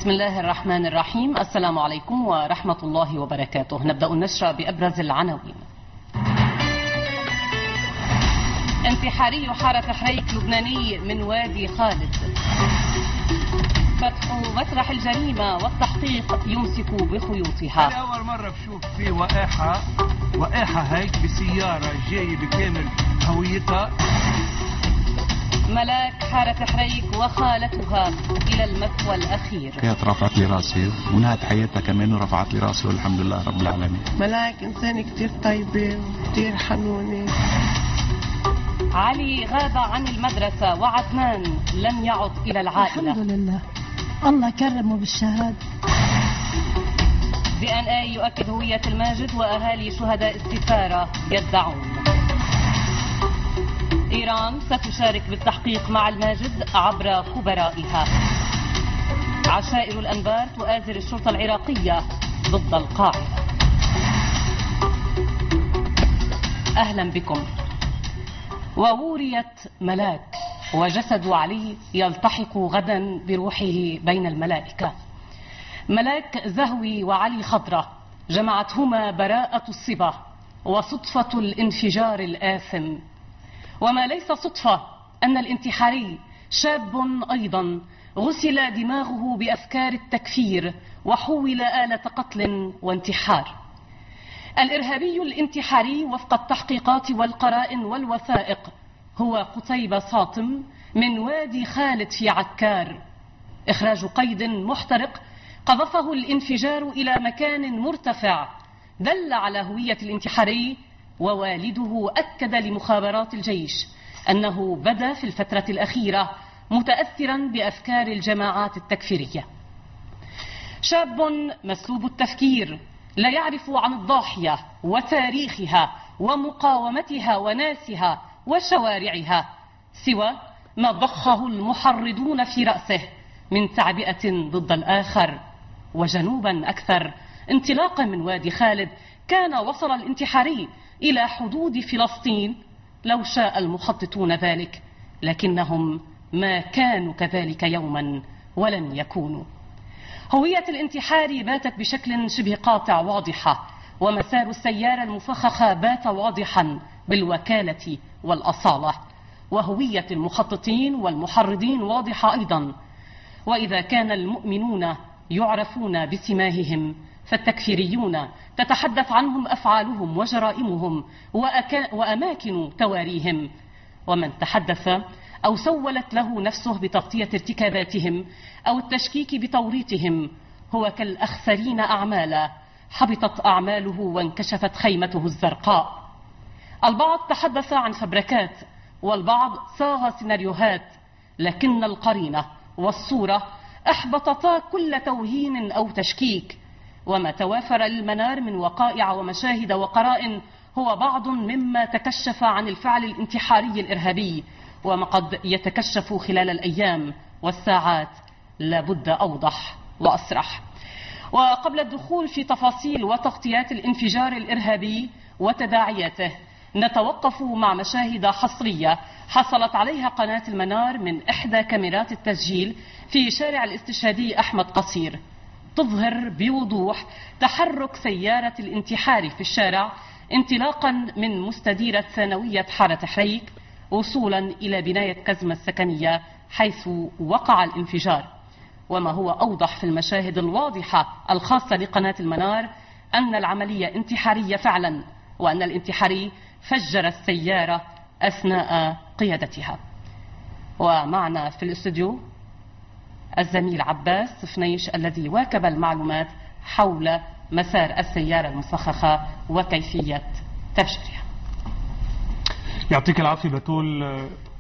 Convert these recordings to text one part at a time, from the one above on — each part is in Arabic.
بسم الله الرحمن الرحيم. السلام عليكم ورحمة الله وبركاته. نبدأ النشرة بأبرز العناوين. انتحاري حارة حريك لبناني من وادي خالد. فتح مسرح الجريمة والتحقيق يمسك بخيوطها. أول مرة بشوف في وقاحة هيك بسيارة جاي بكامل هويتها. ملاك حارة حريك وخالتها إلى المثوى الأخير. كانت رفعت لي راسي ونهت حياتها كمان ورفعت لي راسي والحمد لله رب العالمين. ملاك إنسانة كتير طيبة وكتير حنونة. علي غاب عن المدرسة وعدنان لم يعد إلى العائلة. الحمد لله الله كرمه بالشهادة. DNA يؤكد هوية الماجد وأهالي شهداء السفارة يدعون. إيران ستشارك بالتحقيق مع الماجد عبر خبرائها. عشائر الأنبار تؤازر الشرطة العراقية ضد القاعدة. أهلا بكم. ووريت ملاك وجسد علي يلتحق غدا بروحه بين الملائكة. ملاك زهوي وعلي خضرة جمعتهما براءة الصبا وصدفة الانفجار الآثم. وما ليس صدفة أن الانتحاري شاب أيضا غسل دماغه بأفكار التكفير وحول آلة قتل وانتحار. الإرهابي الانتحاري وفق التحقيقات والقرائن والوثائق هو قتيبة ساطم من وادي خالد في عكار. إخراج قيد محترق قذفه الانفجار إلى مكان مرتفع دل على هوية الانتحاري. ووالده أكد لمخابرات الجيش أنه بدا في الفترة الأخيرة متأثرا بأفكار الجماعات التكفيرية. شاب مسلوب التفكير لا يعرف عن الضاحية وتاريخها ومقاومتها وناسها وشوارعها سوى ما ضخه المحرضون في رأسه من تعبئة ضد الآخر. وجنوبا أكثر انطلاقا من وادي خالد كان وصل الانتحاري إلى حدود فلسطين لو شاء المخططون ذلك، لكنهم ما كانوا كذلك يوما ولن يكونوا. هوية الانتحار باتت بشكل شبه قاطع واضحة، ومسار السيارة المفخخة بات واضحا بالوكالة والأصالة، وهوية المخططين والمحرضين واضحة أيضا. وإذا كان المؤمنون يعرفون بسماههم فالتكفيريون تتحدث عنهم أفعالهم وجرائمهم وأماكن تواريهم. ومن تحدث أو سولت له نفسه بتغطية ارتكاباتهم أو التشكيك بتوريطهم هو كالأخسرين أعمالا حبطت أعماله وانكشفت خيمته الزرقاء. البعض تحدث عن فبركات والبعض صاغ سيناريوهات، لكن القرينة والصورة أحبطتا كل توهين أو تشكيك. وما توافر للمنار من وقائع ومشاهد وقرائن هو بعض مما تكشف عن الفعل الانتحاري الإرهابي، وما قد يتكشف خلال الأيام والساعات لابد أوضح وأصرح. وقبل الدخول في تفاصيل وتغطيات الانفجار الإرهابي وتداعياته نتوقف مع مشاهد حصرية حصلت عليها قناة المنار من إحدى كاميرات التسجيل في شارع الاستشهادي أحمد قصير، تظهر بوضوح تحرك سيارة الانتحار في الشارع انطلاقا من مستديرة ثانوية حارة حريك وصولا إلى بناية كزمة السكنية حيث وقع الانفجار. وما هو أوضح في المشاهد الواضحة الخاصة بقناة المنار أن العملية انتحارية فعلا، وأن الانتحاري فجر السيارة أثناء قيادتها. ومعنا في الاستوديو الزميل عباس فنيش الذي واكب المعلومات حول مسار السيارة المفخخة وكيفية تفجيرها. يعطيك العافية بتول.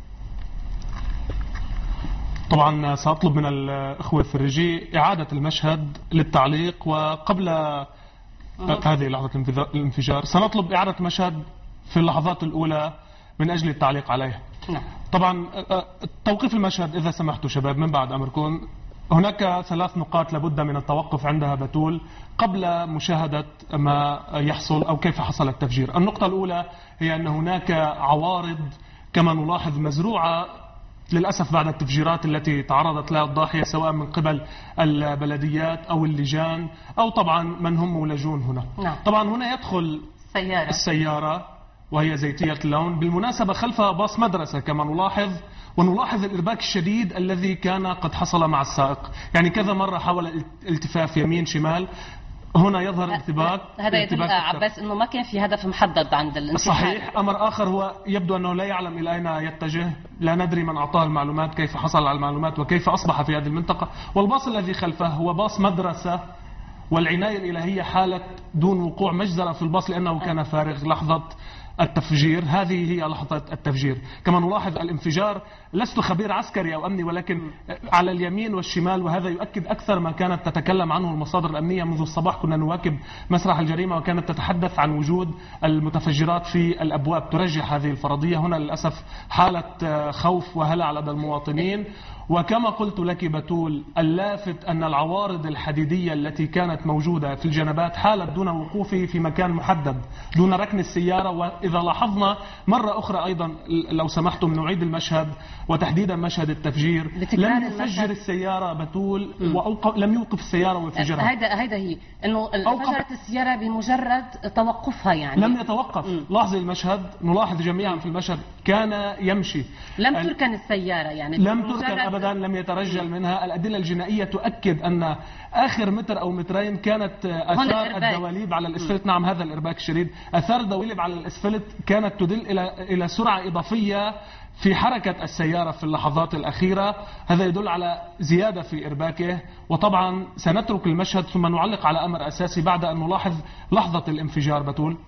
طبعا سأطلب من الأخوة في الرجي إعادة المشهد للتعليق، وقبل هذه لحظة الانفجار سنطلب إعادة المشهد في اللحظات الأولى من أجل التعليق عليه. طبعا توقيف المشهد إذا سمحتوا شباب من بعد أمركم. هناك 3 نقاط لابد من التوقف عندها بتول قبل مشاهدة ما يحصل أو كيف حصل التفجير. النقطة الأولى هي أن هناك عوارض كما نلاحظ مزروعة للأسف بعد التفجيرات التي تعرضت لها الضاحية سواء من قبل البلديات أو اللجان أو طبعا من هم مولجون هنا. نعم. طبعا هنا يدخل السيارة وهي زيتية اللون، بالمناسبة خلفها باص مدرسة كما ونلاحظ الإرباك الشديد الذي كان قد حصل مع السائق، يعني كذا مرة حاول الالتفاف يمين شمال. هنا يظهر ارتباك. هذا يدل عباس انه ما كان في هدف محدد عند الانتحار. صحيح. امر اخر هو يبدو انه لا يعلم الى اين يتجه، لا ندري من اعطاه المعلومات، كيف حصل على المعلومات وكيف اصبح في هذه المنطقة. والباص الذي خلفه هو باص مدرسة، والعناية الالهية حالت دون وقوع مجزرة في الباص لانه كان فارغ لحظة التفجير. هذه هي لحظة التفجير. كما نلاحظ الانفجار، لست خبير عسكري أو أمني، ولكن على اليمين والشمال، وهذا يؤكد أكثر ما كانت تتكلم عنه المصادر الأمنية. منذ الصباح كنا نواكب مسرح الجريمة وكانت تتحدث عن وجود المتفجرات في الأبواب ترجح هذه الفرضية. هنا للأسف حالة خوف وهلع لدى المواطنين. وكما قلت لك بتول، اللافت أن العوارض الحديدية التي كانت موجودة في الجنبات حالت دون وقوفه في مكان محدد، دون ركن السيارة. وإذا لاحظنا مرة أخرى أيضا لو سمحتم نعيد المشهد، وتحديدا مشهد التفجير، لم يفجر السيارة بتول لم يوقف السيارة ويفجرها. هيدا هي انه فجرت السيارة بمجرد توقفها، يعني لم يتوقف. لاحظي المشهد، نلاحظ جميعا في المشهد كان يمشي، لم تركن السيارة، يعني لم تركن أبدا، لم يترجل منها. الأدلة الجنائية تؤكد أن آخر متر أو مترين كانت آثار الدواليب على الأسفلت. نعم، هذا الإرباك الشديد. آثار الدواليب على الأسفلت كانت تدل إلى سرعة إضافية في حركة السيارة في اللحظات الأخيرة. هذا يدل على زيادة في إرباكه. وطبعا سنترك المشهد ثم نعلق على أمر أساسي بعد أن نلاحظ لحظة الانفجار. بتول،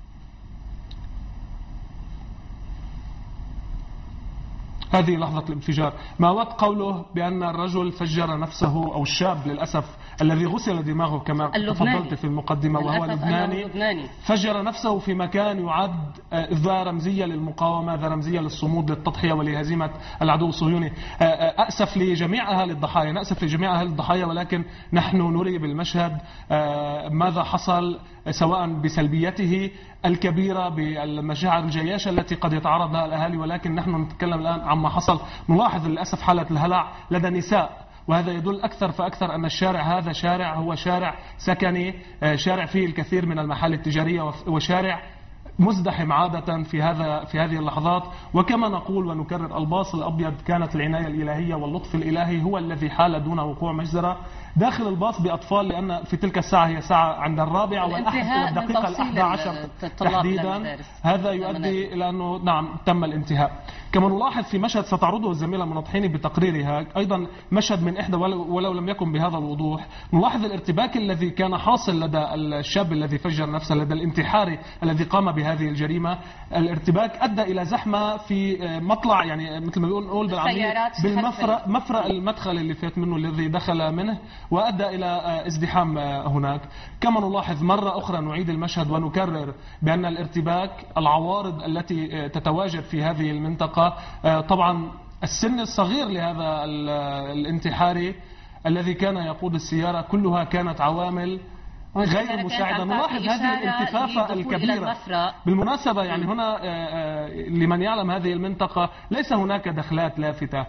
هذه لحظة الانفجار. ما وقت قوله بأن الرجل فجر نفسه، أو الشاب للأسف الذي غسل دماغه كما تفضلت في المقدمة وهو لبناني، فجر نفسه في مكان يعد ذا رمزية للمقاومة، ذا رمزية للصمود، للتضحية ولهزيمة العدو الصهيوني. أسف لجميع أهل الضحايا، نأسف لجميع أهل الضحايا، ولكن نحن نري بالمشهد ماذا حصل، سواء بسلبيته الكبيرة، بالمشاعر الجياشة التي قد يتعرض لها الأهالي، ولكن نحن نتكلم الآن عما حصل. نلاحظ للأسف حالة الهلع لدى نساء، وهذا يدل أكثر فأكثر أن الشارع هذا شارع هو شارع سكني، شارع فيه الكثير من المحال التجارية، وشارع مزدحم عادة في هذه اللحظات. وكما نقول ونكرر، الباص الأبيض كانت العناية الإلهية واللطف الإلهي هو الذي حال دون وقوع مجزرة داخل الباص بأطفال، لأن في تلك الساعة هي ساعة عند 4 والدقيقة 11 تحديدا. هذا يؤدي إلى أنه نعم تم الانتهاء. كما نلاحظ في مشهد ستعرضه الزميلة منطحيني بتقريرها، أيضا مشهد من إحدى ولو لم يكن بهذا الوضوح، نلاحظ الارتباك الذي كان حاصل لدى الشاب الذي فجر نفسه، لدى الانتحاري الذي قام بهذه الجريمة. الارتباك أدى إلى زحمة في مطلع، يعني مثل ما نقول بالعامية بالمفرق المدخل اللي فات منه الذي دخل منه، وأدى إلى ازدحام هناك. كما نلاحظ مرة أخرى نعيد المشهد ونكرر بأن الارتباك، العوارض التي تتواجد في هذه المنطقة، طبعا السن الصغير لهذا الانتحاري الذي كان يقود السيارة، كلها كانت عوامل غير مساعدة. نلاحظ هذه الالتفافة الكبيرة بالمناسبة. يعني هنا لمن يعلم هذه المنطقة ليس هناك دخلات لافتة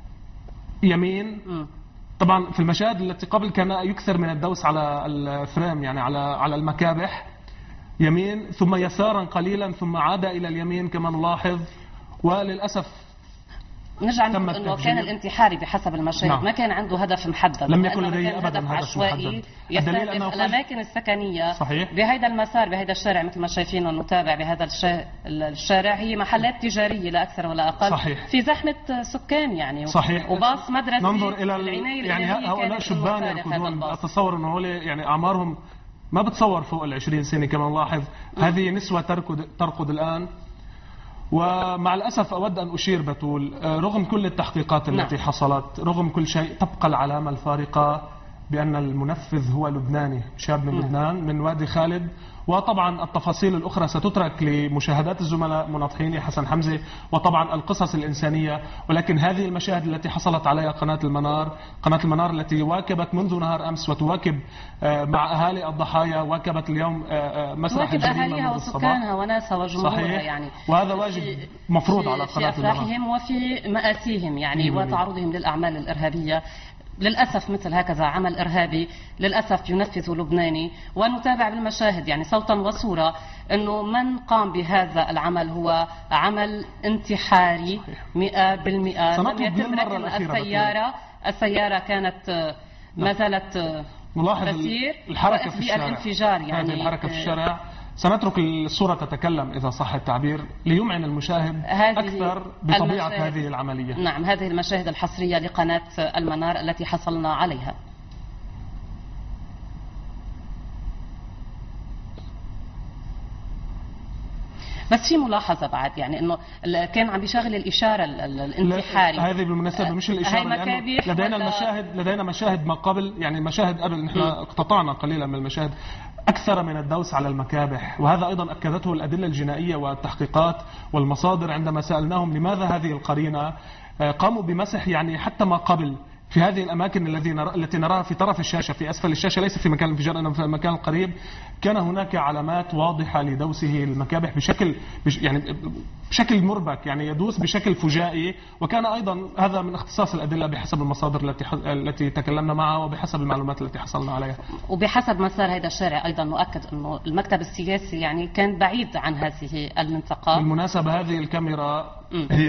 يمين. طبعا في المشاهد التي قبل كان يكثر من الدوس على الفريم، يعني على المكابح، يمين ثم يسارا قليلا ثم عاد إلى اليمين كما نلاحظ. وللأسف نرجع نقول انه كان الانتحاري بحسب المشاهد ما كان عنده هدف محدد، لم يكن لديه ابدا هدف محدد. يستهدف الاماكن السكنيه صحيح. بهذا المسار، بهذا الشارع مثل ما شايفين ونتابع بهذا الشارع، هي محلات تجاريه لا اكثر ولا اقل. صحيح. في زحمه سكان يعني. صحيح. وباص مدرسي. ننظر الى يعني هؤلاء شبان يركضون، اتصور انه هؤلاء يعني اعمارهم ما بتصور فوق ال20 سنه كما نلاحظ. هذه نسوه تركض الان. ومع الأسف أود أن أشير بتول، رغم كل التحقيقات التي حصلت، رغم كل شيء، تبقى العلامة الفارقة بأن المنفذ هو لبناني، شاب من لبنان من وادي خالد. وطبعا التفاصيل الأخرى ستترك لمشاهدات الزملاء مناطحيني حسن حمزة وطبعا القصص الإنسانية. ولكن هذه المشاهد التي حصلت عليها قناة المنار التي واكبت منذ نهار أمس وتواكب مع أهالي الضحايا، واكبت اليوم مسرح الجريمة أهاليها منذ الصباح. وسكانها وناسها وجمهورها. صحيح. يعني وهذا واجب مفروض على قناة في أفراحهم وفي مآسيهم يعني وتعرضهم للأعمال الإرهابية. للأسف مثل هكذا عمل إرهابي للأسف ينفذ لبناني، ونتابع بالمشاهد يعني صوتا وصورة أنه من قام بهذا العمل هو عمل انتحاري 100%. لم يتم ركن السيارة كانت ما زالت تسير الحركة في الشارع. الانفجار يعني هذه الحركة في الشارع. سنترك الصورة تتكلم إذا صح التعبير ليمعن المشاهد أكثر بطبيعة هذه العملية. نعم، هذه المشاهد الحصرية لقناة المنار التي حصلنا عليها. بس في ملاحظة بعد يعني انه كان عم بيشغل الإشارة الانتحاري. هذه بالمناسبة مش الإشارة، لدينا مشاهد ما قبل، يعني مشاهد قبل نحن اقتطعنا قليلا من المشاهد أكثر من الدوس على المكابح. وهذا أيضا أكدته الأدلة الجنائية والتحقيقات والمصادر عندما سألناهم لماذا هذه القرينة. قاموا بمسح يعني حتى ما قبل في هذه الأماكن التي نراها في طرف الشاشة في أسفل الشاشة، ليس في مكان الانفجار إنما في المكان القريب. كان هناك علامات واضحة لدوسه المكابح بشكل مربك، يعني يدوس بشكل فجائي. وكان أيضا هذا من اختصاص الأدلة بحسب المصادر التي تكلمنا معها وبحسب المعلومات التي حصلنا عليها. وبحسب مسار هذا الشارع أيضا نؤكد أنه المكتب السياسي يعني كان بعيد عن هذه المنطقة. بالمناسبة هذه الكاميرا هي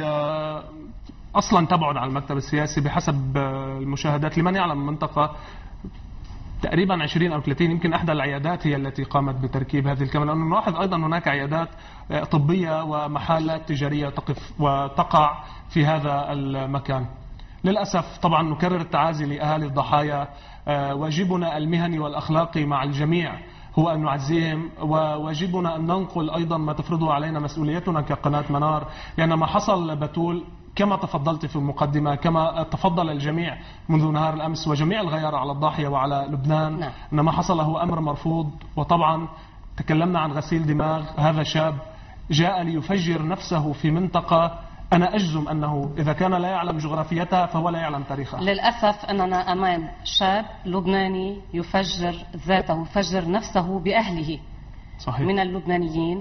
أصلا تبعد عن المكتب السياسي بحسب المشاهدات. لمن يعلم المنطقة تقريبا 20 أو 30، يمكن إحدى العيادات هي التي قامت بتركيب هذه الكاميرا. لأنه نلاحظ أيضا هناك عيادات طبية ومحلات تجارية تقف وتقع في هذا المكان. للأسف طبعا نكرر التعازي لأهالي الضحايا. واجبنا المهني والأخلاقي مع الجميع هو أن نعزيهم، وواجبنا أن ننقل أيضا ما تفرضه علينا مسؤوليتنا كقناة منار. لأن ما حصل بتول كما تفضلت في المقدمة، كما تفضل الجميع منذ نهار الأمس وجميع الغيار على الضاحية وعلى لبنان، أن ما حصل هو أمر مرفوض. وطبعا تكلمنا عن غسيل دماغ. هذا شاب جاء ليفجر نفسه في منطقة أنا أجزم أنه إذا كان لا يعلم جغرافيتها فهو لا يعلم تاريخها. للأسف أننا أمام شاب لبناني يفجر ذاته، يفجر نفسه بأهله. صحيح. من اللبنانيين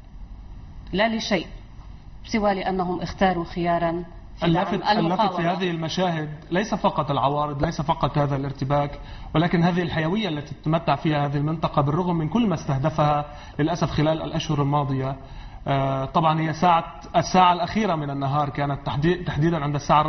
لا لشيء سوى لأنهم اختاروا خيارا. اللافت في هذه المشاهد ليس فقط العوارض، ليس فقط هذا الارتباك، ولكن هذه الحيوية التي تتمتع فيها هذه المنطقة بالرغم من كل ما استهدفها للأسف خلال الأشهر الماضية. طبعا هي الساعة الأخيرة من النهار كانت تحديدا عند الساعة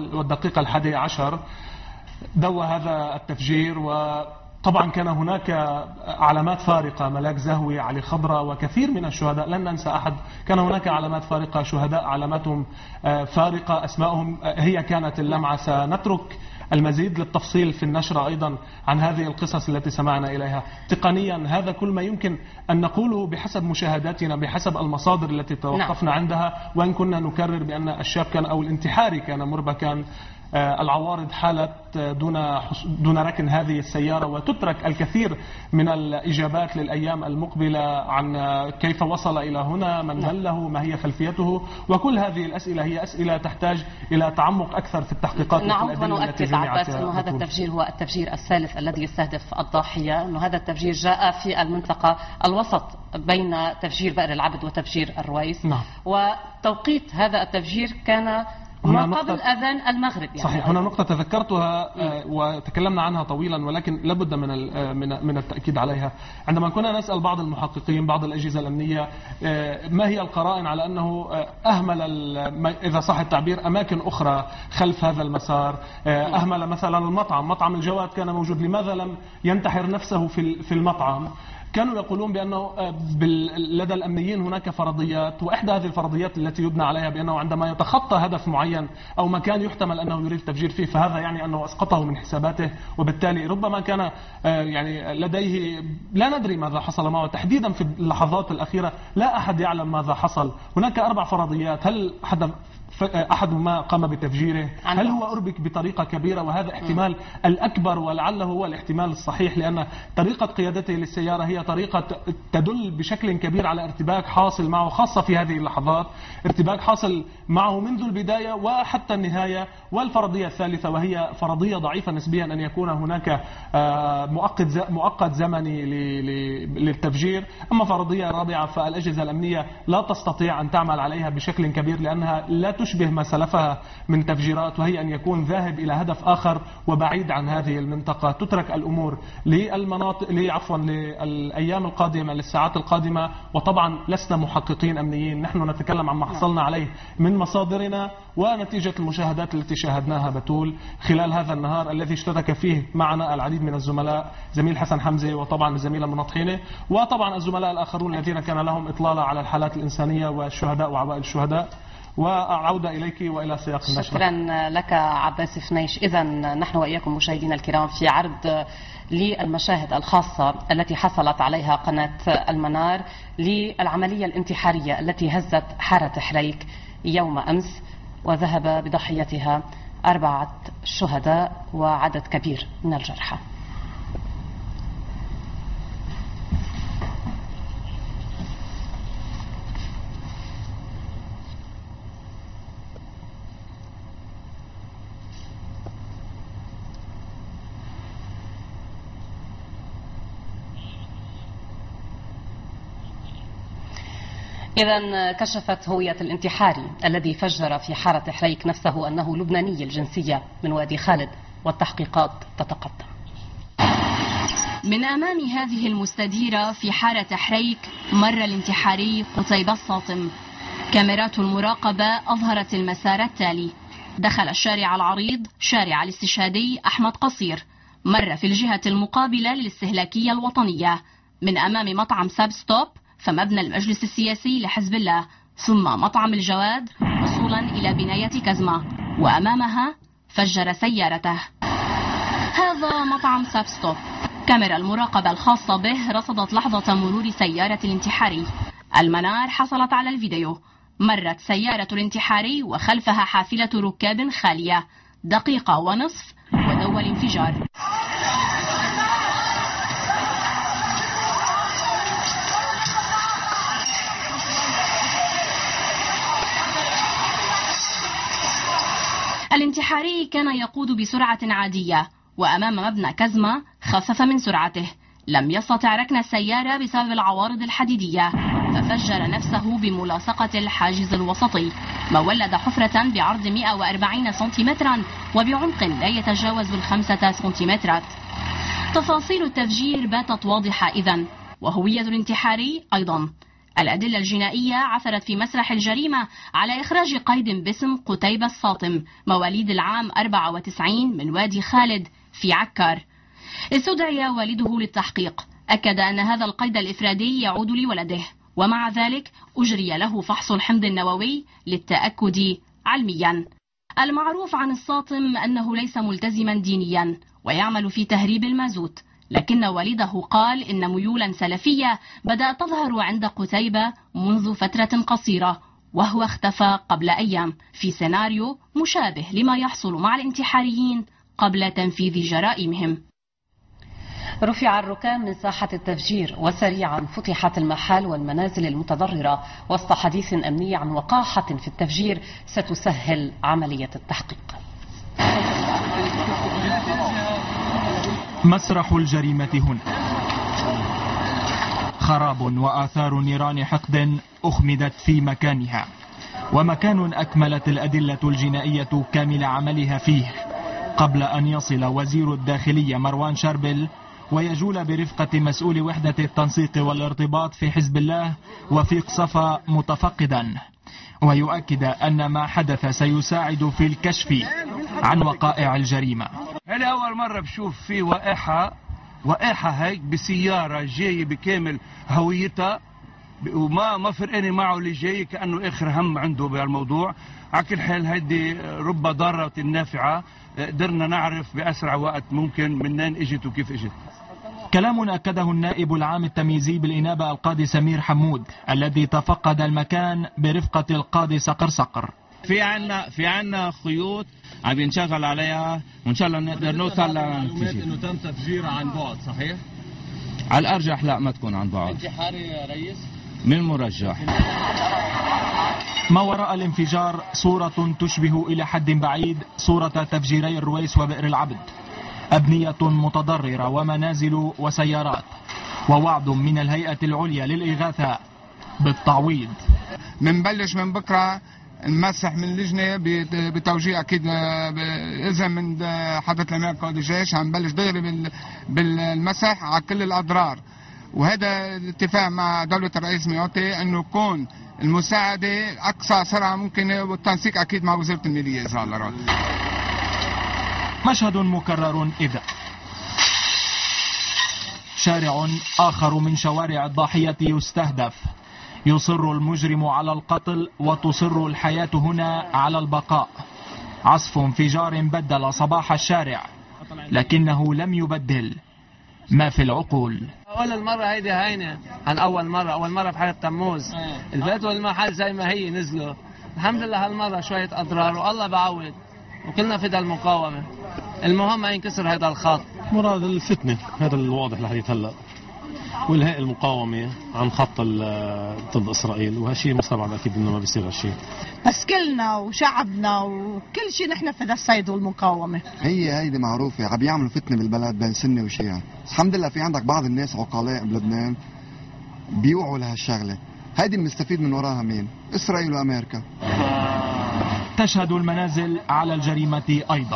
4:11 دوى هذا التفجير. وطبعا كان هناك علامات فارقة، ملاك زهوي، علي خضراء وكثير من الشهداء، لن ننسى أحد. كان هناك علامات فارقة، شهداء علاماتهم فارقة، أسماءهم هي كانت اللمعة. سنترك المزيد للتفصيل في النشرة أيضا عن هذه القصص التي سمعنا إليها. تقنيا هذا كل ما يمكن أن نقوله بحسب مشاهداتنا، بحسب المصادر التي توقفنا عندها. وإن كنا نكرر بأن الشاب كان أو الانتحاري كان مربكا. العوارض حالت دون ركن هذه السيارة، وتترك الكثير من الإجابات للأيام المقبلة عن كيف وصل إلى هنا، من دله، ما هي خلفيته. وكل هذه الأسئلة هي أسئلة تحتاج إلى تعمق أكثر في التحقيقات. نعم، ونؤكد عباس أنه هذا التفجير هو التفجير الثالث الذي يستهدف الضاحية. أنه هذا التفجير جاء في المنطقة الوسط بين تفجير بئر العبد وتفجير الرويس. وتوقيت هذا التفجير كان ما قبل أذان المغرب يعني. صحيح. هنا نقطة تذكرتها وتكلمنا عنها طويلا، ولكن لابد من التأكيد عليها. عندما كنا نسأل بعض المحققين، بعض الأجهزة الأمنية، ما هي القرائن على أنه أهمل إذا صح التعبير أماكن أخرى خلف هذا المسار. أهمل مثلا مطعم الجواد كان موجود، لماذا لم ينتحر نفسه في المطعم؟ كانوا يقولون بأنه لدى الأمنيين هناك فرضيات، وإحدى هذه الفرضيات التي يبنى عليها بأنه عندما يتخطى هدف معين أو مكان يحتمل أنه يريد التفجير فيه، فهذا يعني أنه أسقطه من حساباته، وبالتالي ربما كان يعني لديه لا ندري ماذا حصل معه تحديدا في اللحظات الأخيرة. لا أحد يعلم ماذا حصل. هناك 4 فرضيات. هل أحدهما قام بتفجيره. هل هو أربك بطريقة كبيرة؟ وهذا احتمال الأكبر ولعله هو الاحتمال الصحيح، لأن طريقة قيادته للسيارة هي طريقة تدل بشكل كبير على ارتباك حاصل معه، خاصة في هذه اللحظات، ارتباك حاصل معه منذ البداية وحتى النهاية. والفرضية الثالثة وهي فرضية ضعيفة نسبيا، أن يكون هناك مؤقت زمني للتفجير. أما فرضية رابعة فالأجهزة الأمنية لا تستطيع أن تعمل عليها بشكل كبير، لأنها لا تشبه ما سلفها من تفجيرات، وهي أن يكون ذاهب إلى هدف آخر وبعيد عن هذه المنطقة. تترك الأمور للأيام القادمة، للساعات القادمة. وطبعا لسنا محققين أمنيين، نحن نتكلم عما حصلنا عليه من مصادرنا ونتيجة المشاهدات التي شاهدناها بتول خلال هذا النهار الذي اشترك فيه معنا العديد من الزملاء، زميل حسن حمزة وطبعا الزميلة منطحينة وطبعا الزملاء الآخرون الذين كان لهم إطلالة على الحالات الإنسانية والشهداء وعوائل الشهداء. وأعود إليك وإلى سياق النشرة. شكرا لك عباس فنيش. إذا نحن وإياكم مشاهدينا الكرام في عرض للمشاهد الخاصة التي حصلت عليها قناة المنار للعملية الانتحارية التي هزت حارة حريك يوم أمس وذهب بضحيتها 4 شهداء وعدد كبير من الجرحى. إذا كشفت هوية الانتحاري الذي فجر في حارة حريك نفسه أنه لبناني الجنسية من وادي خالد، والتحقيقات تتقدم. من أمام هذه المستديرة في حارة حريك مر الانتحاري قتيبة الساطم. كاميرات المراقبة أظهرت المسار التالي: دخل الشارع العريض شارع الاستشهادي أحمد قصير، مر في الجهة المقابلة للاستهلاكية الوطنية من أمام مطعم ساب ستوب فمبنى المجلس السياسي لحزب الله، ثم مطعم الجواد وصولا إلى بناية كزمة، وأمامها فجر سيارته. هذا مطعم ساب ستوب. كاميرا المراقبة الخاصة به رصدت لحظة مرور سيارة الانتحاري. المنار حصلت على الفيديو. مرت سيارة الانتحاري وخلفها حافلة ركاب خالية. دقيقة ونصف ودوى الانفجار. الانتحاري كان يقود بسرعة عادية، وأمام مبنى كزمة خفف من سرعته. لم يستطع ركن السيارة بسبب العوارض الحديدية، ففجر نفسه بملاصقة الحاجز الوسطي، ما ولد حفرة بعرض 140 سنتيمترا وبعمق لا يتجاوز 5 سنتيمترات. تفاصيل التفجير باتت واضحة إذن، وهوية الانتحاري أيضا. الأدلة الجنائية عثرت في مسرح الجريمة على إخراج قيد باسم قتيبة الساطم، مواليد العام 94 من وادي خالد في عكار. استدعي والده للتحقيق، أكد أن هذا القيد الإفرادي يعود لولده، ومع ذلك أجري له فحص الحمض النووي للتأكد علميا. المعروف عن الساطم أنه ليس ملتزما دينيا ويعمل في تهريب المازوت، لكن والده قال إن ميولا سلفية بدأت تظهر عند قتيبة منذ فترة قصيرة، وهو اختفى قبل أيام في سيناريو مشابه لما يحصل مع الانتحاريين قبل تنفيذ جرائمهم. رفع الركام من ساحة التفجير وسريعا فتحت المحال والمنازل المتضررة وسط حديث أمني عن وقاحة في التفجير ستسهل عملية التحقيق. مسرح الجريمة هنا، خراب وآثار نيران حقد أخمدت في مكانها، ومكان أكملت الأدلة الجنائية كامل عملها فيه قبل أن يصل وزير الداخلية مروان شربل ويجول برفقة مسؤول وحدة التنسيق والارتباط في حزب الله وفيق صفا متفقدا، ويؤكد أن ما حدث سيساعد في الكشف عن وقائع الجريمة. هذه أول مرة بشوف في وقاحة هيك بسيارة جاي بكامل هويتها، وما فرقني معه اللي جاي كأنه آخر هم عنده بهالموضوع. على كل حال هيدي رب ضارة نافعة، قدرنا نعرف بأسرع وقت ممكن منين اجت وكيف اجت. كلام أكده النائب العام التمييزي بالإنابة القاضي سمير حمود الذي تفقد المكان برفقة القاضي صقر صقر، في عنا خيوط عم ينشغل عليها وان شاء الله نقدر نوصل لنتيجة. انه تم تفجيرها عن بعد صحيح؟ على الارجح لا ما تكون عن بعد. انتحاري يا ريس؟ من المرجح. ما وراء الانفجار صورة تشبه إلى حد بعيد صورة تفجيري الرويس وبئر العبد. أبنية متضررة ومنازل وسيارات، ووعد من الهيئة العليا للإغاثة بالتعويض. منبلش من بكرة نمسح من اللجنة بتوجيه أكيد إذا من حضرة الأمير قائد الجيش هنبلش دغري بالمسح على كل الأضرار، وهذا اتفاق مع دولة الرئيس ميوتي أنه يكون المساعدة أقصى سرعة ممكنة والتنسيق أكيد مع وزارة المالية إذا الله راد. مشهد مكرر إذا شارع آخر من شوارع الضاحية يستهدف. يصر المجرم على القتل وتصر الحياة هنا على البقاء. عصف انفجار بدل صباح الشارع، لكنه لم يبدل ما في العقول. أول مرة هيدي هينة عن أول مرة بحارة تموز البيت والمحل زي ما هي نزلوا. الحمد لله هالمرة شوية أضرار والله بعوض وكلنا فدا المقاومة. المهم ما ينكسر هذا الخط. مراد الفتنة هذا الواضح لحديث هلا، والهيئة المقاومة عن خط ضد إسرائيل، وهالشيء مستبعد أكيد إنه ما بيصير هالشيء. بس كلنا وشعبنا وكل شيء نحن فدا الصيد والمقاومة. هيدي معروفة عم يعملوا فتنة بالبلد بين سنة وشيعة. الحمد لله في عندك بعض الناس عقلاء بلبنان بيوعوا لهالشغلة. هيدي المستفيد من وراها مين؟ إسرائيل وأمريكا. تشهد المنازل على الجريمة أيضا،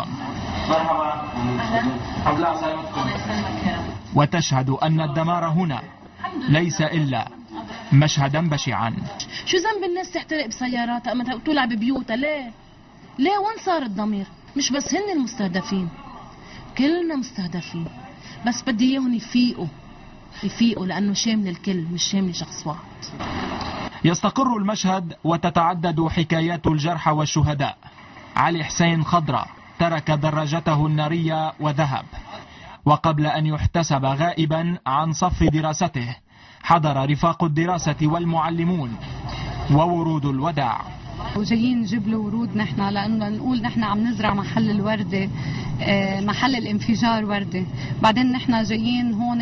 وتشهد أن الدمار هنا ليس إلا مشهدا بشعا. شو ذنب الناس تحترق بسياراتها أما تولع ببيوتها؟ ليه وين صار الضمير؟ مش بس هن المستهدفين، كلنا مستهدفين، بس بدي اياهم يفيقوا لأنه شامل الكل مش شامل شخص واحد. يستقر المشهد وتتعدد حكايات الجرحى والشهداء. علي حسين خضرة ترك دراجته النارية وذهب، وقبل أن يحتسب غائبا عن صف دراسته حضر رفاق الدراسة والمعلمون وورود الوداع. وجايين نجيب له ورود نحن لأنه نقول نحن عم نزرع محل الوردة، محل الانفجار وردة. بعدين نحن جايين هون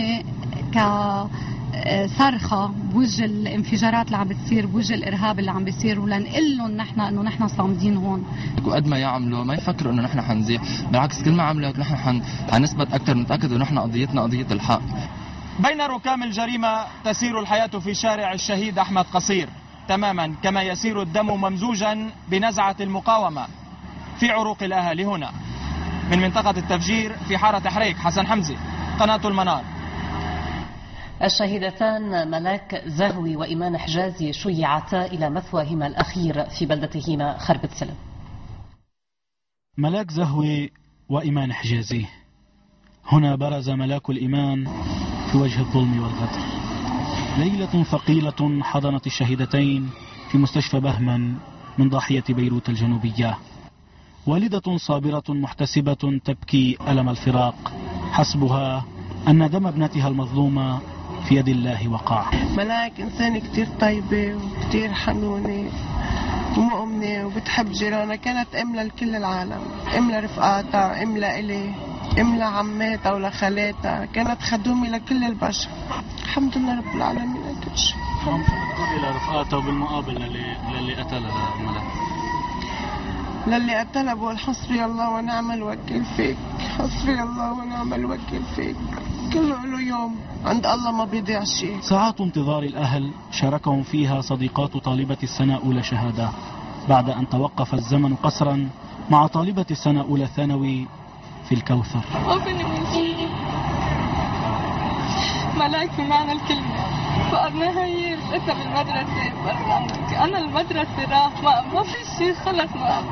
كصرخة بوجه الانفجارات اللي عم بتصير، بوجه الإرهاب اللي عم بيصير، ولنقول لهم نحن إنه نحن صامدين هون. وقد ما يعملوا ما يفكروا إنه نحن حنزيح، بالعكس كل ما عملت نحن حنثبت أكثر، نتأكد إنه نحن قضيتنا قضية الحق. بين ركام الجريمة تسير الحياة في شارع الشهيد أحمد قصير تماما كما يسير الدم ممزوجا بنزعة المقاومة في عروق الأهالي هنا. من منطقة التفجير في حارة حريك، حسن حمزي، قناة المنار. الشهيدتان ملاك زهوي وإيمان حجازي شيعتا إلى مثواهما الأخير في بلدتهما خربة سلم. ملاك زهوي وإيمان حجازي، هنا برز ملاك الإيمان في وجه الظلم والغدر. ليلة ثقيلة حضنت الشهيدتين في مستشفى بهمن من ضاحية بيروت الجنوبية. والدة صابرة محتسبة تبكي ألم الفراق، حسبها أن دم ابنتها المظلومة في يد الله وقع. ملاك إنسانة كتير طيبة وكتير حنونة ومؤمنة وبتحب جيرانها، كانت أم لكل العالم، أم لرفقاتها، أم لإلي، أم لعماتها ولخالاتها، كانت خدومة لكل البشر. الحمد لله رب العالمين على كل شيء. لرفقاتها وبالمقابل للي قتلها ملاك، للي قتلها بقول حسبي الله ونعم الوكيل فيك، حسبي الله ونعم الوكيل فيك. كله له يوم عند الله ما بيضيع شيء. ساعات انتظار الأهل شاركهم فيها صديقات طالبة السنة أولى شهادة بعد أن توقف الزمن قصرا مع طالبة السنة أولى ثانوي في الكوثر. ملاك بمعنى الكلمة، فقدناها هي اسم المدرسة، أنا المدرسة راح ما في شيء خلص.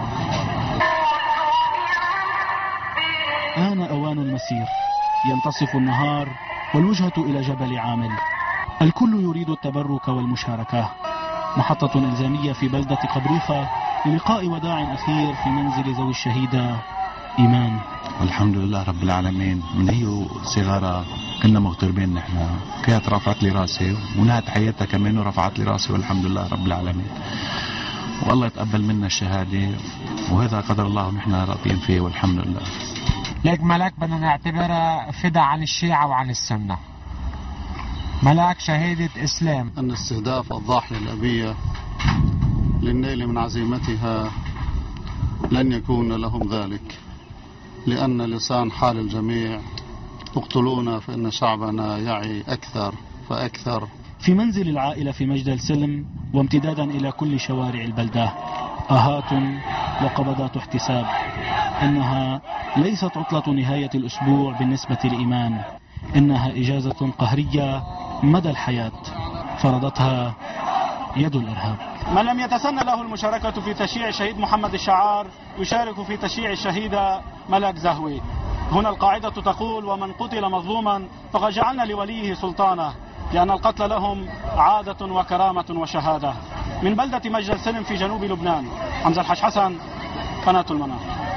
آن أوان المسير، ينتصف النهار والوجهة إلى جبل عامل. الكل يريد التبرك والمشاركة. محطة إلزامية في بلدة قبريخة للقاء وداع أخير في منزل ذوي الشهيدة إيمان. والحمد لله رب العالمين، من هي صغارة كنا مغتربين نحن، كانت رفعت لي راسي ونهت حياتها كمان ورفعت لي راسي، والحمد لله رب العالمين. والله يتقبل منا الشهادة، وهذا قدر الله ونحن راضيين فيه والحمد لله. ليك ملاك بدنا نعتبرها فدا عن الشيعة وعن السنة. ملاك شهيدة إسلام. أن استهداف الضاحية الأبية للنيل من عزيمتها لن يكون لهم ذلك، لأن لسان حال الجميع اقتلونا فإن شعبنا يعي أكثر فأكثر. في منزل العائلة في مجدل سلم وامتدادا إلى كل شوارع البلدة آهات وقبضات احتساب. إنها ليست عطلة نهاية الأسبوع بالنسبة لإيمان، إنها إجازة قهرية مدى الحياة فرضتها يد الإرهاب. من لم يتسنى له المشاركة في تشييع الشهيد محمد الشعار يشارك في تشييع الشهيدة ملاك زهوي. هنا القاعدة تقول: ومن قتل مظلوما فقد جعلنا لوليه سلطانه، لأن القتل لهم عادة وكرامة وشهادة. من بلدة مجدل سلم في جنوب لبنان، حمزة الحاج حسن، قناة المنار.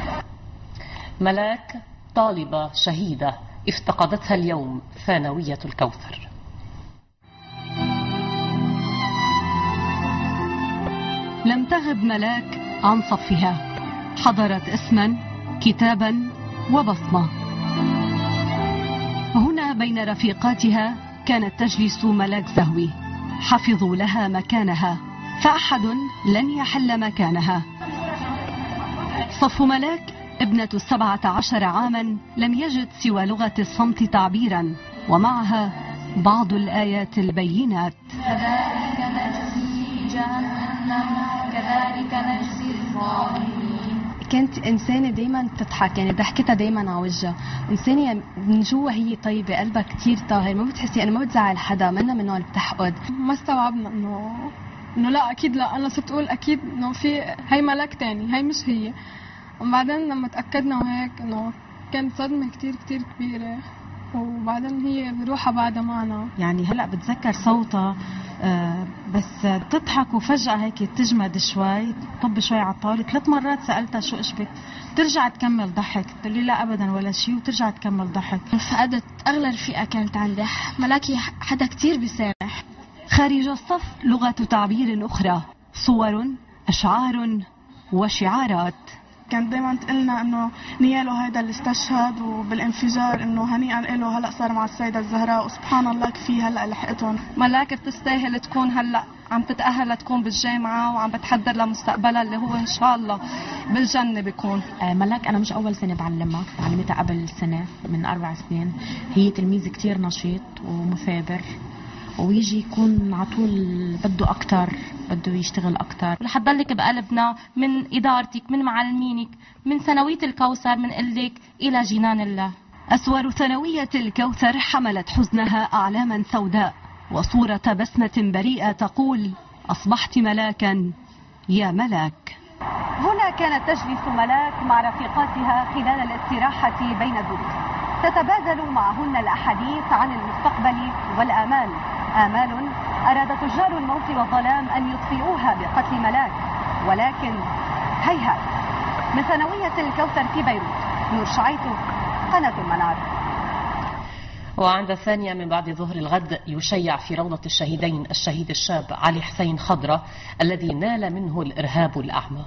ملاك طالبة شهيدة افتقدتها اليوم ثانوية الكوثر. لم تغب ملاك عن صفها، حضرت اسما كتابا وبصمة. هنا بين رفيقاتها كانت تجلس ملاك زهوي، حفظوا لها مكانها فأحد لن يحل مكانها. صف ملاك ابنة 17 عاما لم يجد سوى لغة الصمت تعبيرا، ومعها بعض الآيات البينات. كذلك نجزي جهنم كذلك نجزي الظالمين. كانت إنسانة دايما تضحك، يعني ضحكتها دايما على وجهها، إنسانة من جوا هي طيبة، قلبها كتير طاهر، ما بتحسي أنا ما بتزعل حدا، منا من نوع اللي بتحقد. ما استوعبنا إنه لا أكيد لا، أنا صرت أقول أكيد إنه في هي ملاك تاني، هي مش هي. وبعدين لما تأكدنا وهيك إنه كانت صدمة كتير كتير كبيرة، وبعدين هي بروحها بعدها معنا. يعني هلأ بتذكر صوتها بس تضحك وفجأة هيك تجمد شوي، طب شوي على الطاولة. 3 مرات سألتها شو إشبك، ترجع تكمل ضحك، تقول لي لا أبدا ولا شيء، وترجع تكمل ضحك. فقدت أغلى رفيقة كانت عندي، ملاكي حدا كتير بيسامح. خارج الصف لغة تعبير أخرى، صور، أشعار وشعارات. كانت دايما تقلنا انه نياله هيدا اللي استشهد وبالانفجار انه هنيئا له، هلا صار مع السيدة الزهراء وسبحان الله كفيه هلا لحقتهم. ملاك بتستاهل تكون هلا عم تتأهل لتكون بالجامعة وعم بتحضر لمستقبلها اللي هو ان شاء الله بالجنة بيكون. ملاك انا مش اول سنة بعلمها، علمتها قبل سنة من 4 سنين. هي تلميذ كتير نشيط ومثابر، ويجي يكون على طول بده أكتر، بده يشتغل أكتر. رح تضلك بقلبنا من إدارتك، من معلمينك، من ثانوية الكوثر، من قلك إلى جنان الله. أسوار ثانوية الكوثر حملت حزنها أعلاما سوداء، وصورة بسمة بريئة تقول: أصبحت ملاكا يا ملاك. هنا كانت تجلس ملاك مع رفيقاتها خلال الاستراحة بين الدروس، تتبادل معهن الأحاديث عن المستقبل والآمال، آمال أراد تجار الموت والظلام أن يطفئوها بقتل ملاك، ولكن هيهات. من ثانوية الكوثر في بيروت، نور شعيتو، قناة المنار. وعند الثانية من بعد ظهر الغد يشيع في روضة الشهيدين الشهيد الشاب علي حسين خضرة الذي نال منه الإرهاب الأعمى.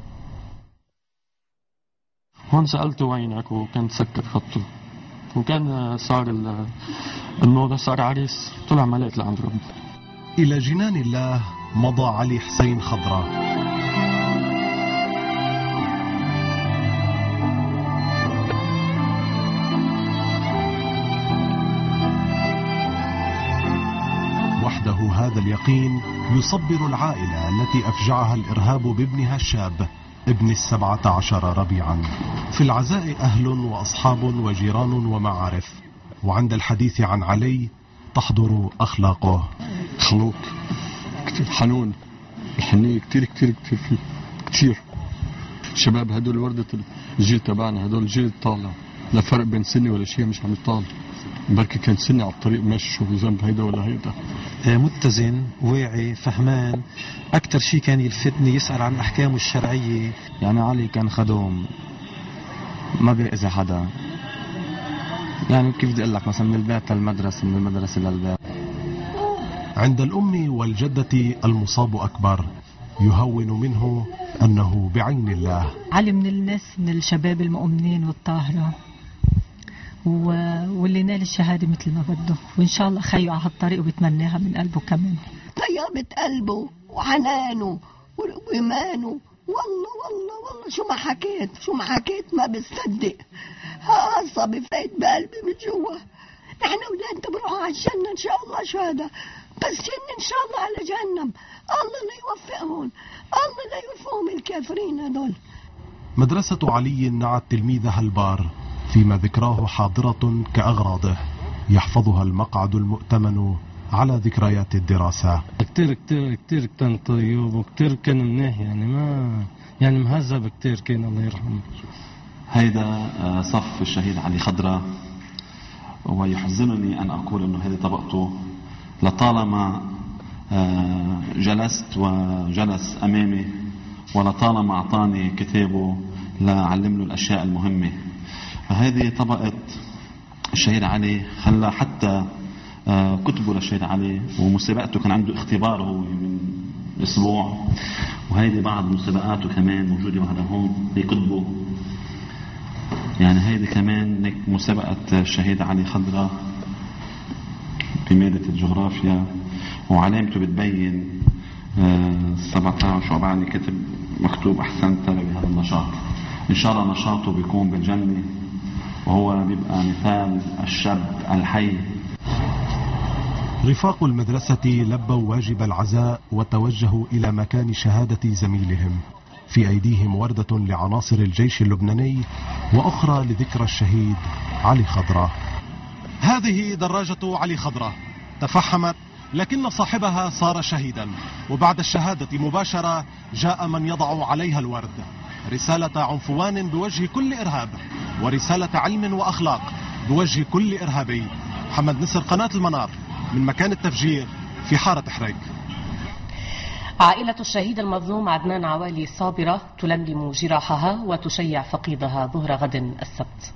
هون سألته وينك وكان سكر خطه، وكان صار الموضوع صار عريس، طلع ملاك لعند ربي. إلى جنان الله مضى علي حسين خضرة. وحده هذا اليقين يصبر العائلة التي أفجعها الإرهاب بابنها الشاب ابن 17 ربيعا. في العزاء أهل وأصحاب وجيران ومعارف، وعند الحديث عن علي تحضر أخلاقه. خلوق كتير حنون، الحنية كتير كتير كتير فيه كتير. شباب هدول وردة الجيل تبعنا، هدول الجيل الطالع، لا فرق بين سني ولا شيء، مش عم يطالع. بركي كان سني على الطريق ماشي، شو ذنب هيدا ولا هيدا. متزن، واعي، فهمان. أكتر شيء كان يلفتني يسأل عن أحكامه الشرعية. يعني علي كان خدوم، ما بيأذي حدا. يعني كيف بدي أقول لك، مثلا من البيت للمدرسة، من المدرسة للبيت. عند الأم والجدة المصاب أكبر، يهون منه أنه بعين الله. علي من الناس، من الشباب المؤمنين والطاهرة، واللي نال الشهادة مثل ما بده، وإن شاء الله خيو على هالطريق وبتمناها من قلبه كمان. طيبة قلبه وحنانه وإيمانه، والله شو ما حكيت ما بصدق. عصبي فايت بقلبي من جوا. نحن أولاد بنروح على الجنة إن شاء الله شهداء، بس إن شاء الله على جهنم. الله لا يوفقهم، الله لا يوفقهم الكافرين هدول. مدرسة علي نعت تلميذها البار، فيما ذكراه حاضرة كأغراضه، يحفظها المقعد المؤتمن على ذكريات الدراسة. كتير كان طيب، وكتير كان منيح، يعني مهذب كتير كان، الله يرحمه. هيدا صف الشهيد علي خضرة، ويحزنني أن أقول أنه هذه طبقته لطالما جلست وجلس أمامي، ولطالما أعطاني كتابه لأعلم له الأشياء المهمة. فهذه طبقة الشهيد علي، خلى حتى كتبه للشهيد علي ومسابقته كان عنده اختبار هو من أسبوع، وهيدي بعض مسابقاته كمان موجودة وهذا هون في كتبه. يعني هيدي كمان مسابقة الشهيد علي خضرة بمادة الجغرافيا، وعلامته بتبين 17 وبعد كتب مكتوب أحسنت بهذا النشاط. إن شاء الله نشاطه بيكون بالجنة، وهو بيبقى مثال الشاب الحي. رفاق المدرسة لبوا واجب العزاء وتوجهوا إلى مكان شهادة زميلهم. في أيديهم وردة لعناصر الجيش اللبناني، وأخرى لذكرى الشهيد علي خضرة. هذه دراجة علي خضرة تفحمت، لكن صاحبها صار شهيدا، وبعد الشهادة مباشرة جاء من يضع عليها الورد. رسالة عنفوان بوجه كل إرهاب، ورسالة علم وأخلاق بوجه كل إرهابي. محمد نصر، قناة المنار، من مكان التفجير في حارة حريق. عائلة الشهيد المظلوم عدنان عوالي صابرة تلملم جراحها وتشيع فقيدها ظهر غد السبت.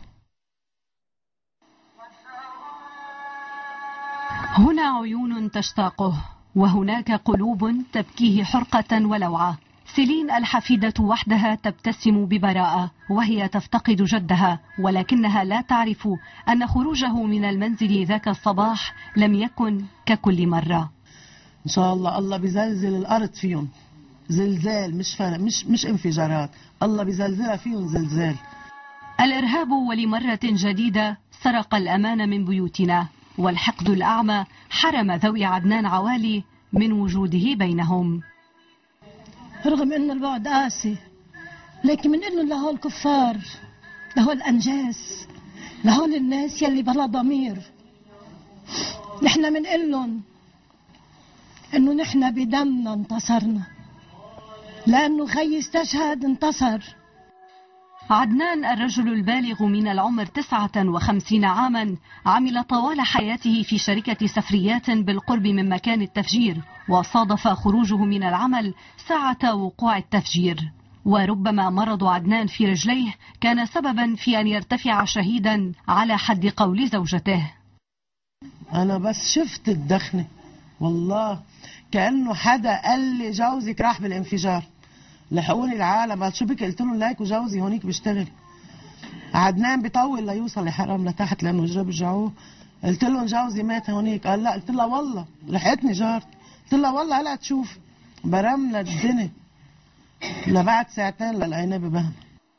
هنا عيون تشتاقه، وهناك قلوب تبكيه حرقة ولوعة. سيلين الحفيدة وحدها تبتسم ببراءة وهي تفتقد جدها، ولكنها لا تعرف أن خروجه من المنزل ذاك الصباح لم يكن ككل مرة. إن شاء الله بيزلزل الأرض فيهم زلزال، مش انفجارات، الله بيزلزلها فيهم زلزال. الإرهاب ولمرة جديدة سرق الأمان من بيوتنا، والحقد الأعمى حرم ذوي عدنان عوالي من وجوده بينهم. رغم أن البعد قاسي، لكن من إنه لهول الكفار، لهول الأنجاس، لهول الناس يلي بلا ضمير، نحن منقلن إنه نحن بدمنا انتصرنا، لأنه خي استشهد انتصر. عدنان الرجل البالغ من العمر 59 عاما عمل طوال حياته في شركة سفريات بالقرب من مكان التفجير، وصادف خروجه من العمل ساعة وقوع التفجير. وربما مرض عدنان في رجليه كان سببا في أن يرتفع شهيدا على حد قول زوجته. أنا بس شفت الدخنة والله كأنه حدا قال لي جوزك راح بالانفجار. لحقوني العالم، قال شو بك؟ قلت له لايك وجوزي هونيك بيشتغل. عدنان بيطول ليوصل لحرام لتحت لانه جرب رجعوه. قلت لهم جوزي مات هونيك، قال لا. قلت لها والله لحقتني جارتي، قلت لها والله هلا تشوف. برمنا الدنيا لبعد ساعتين للقيناه ببهم.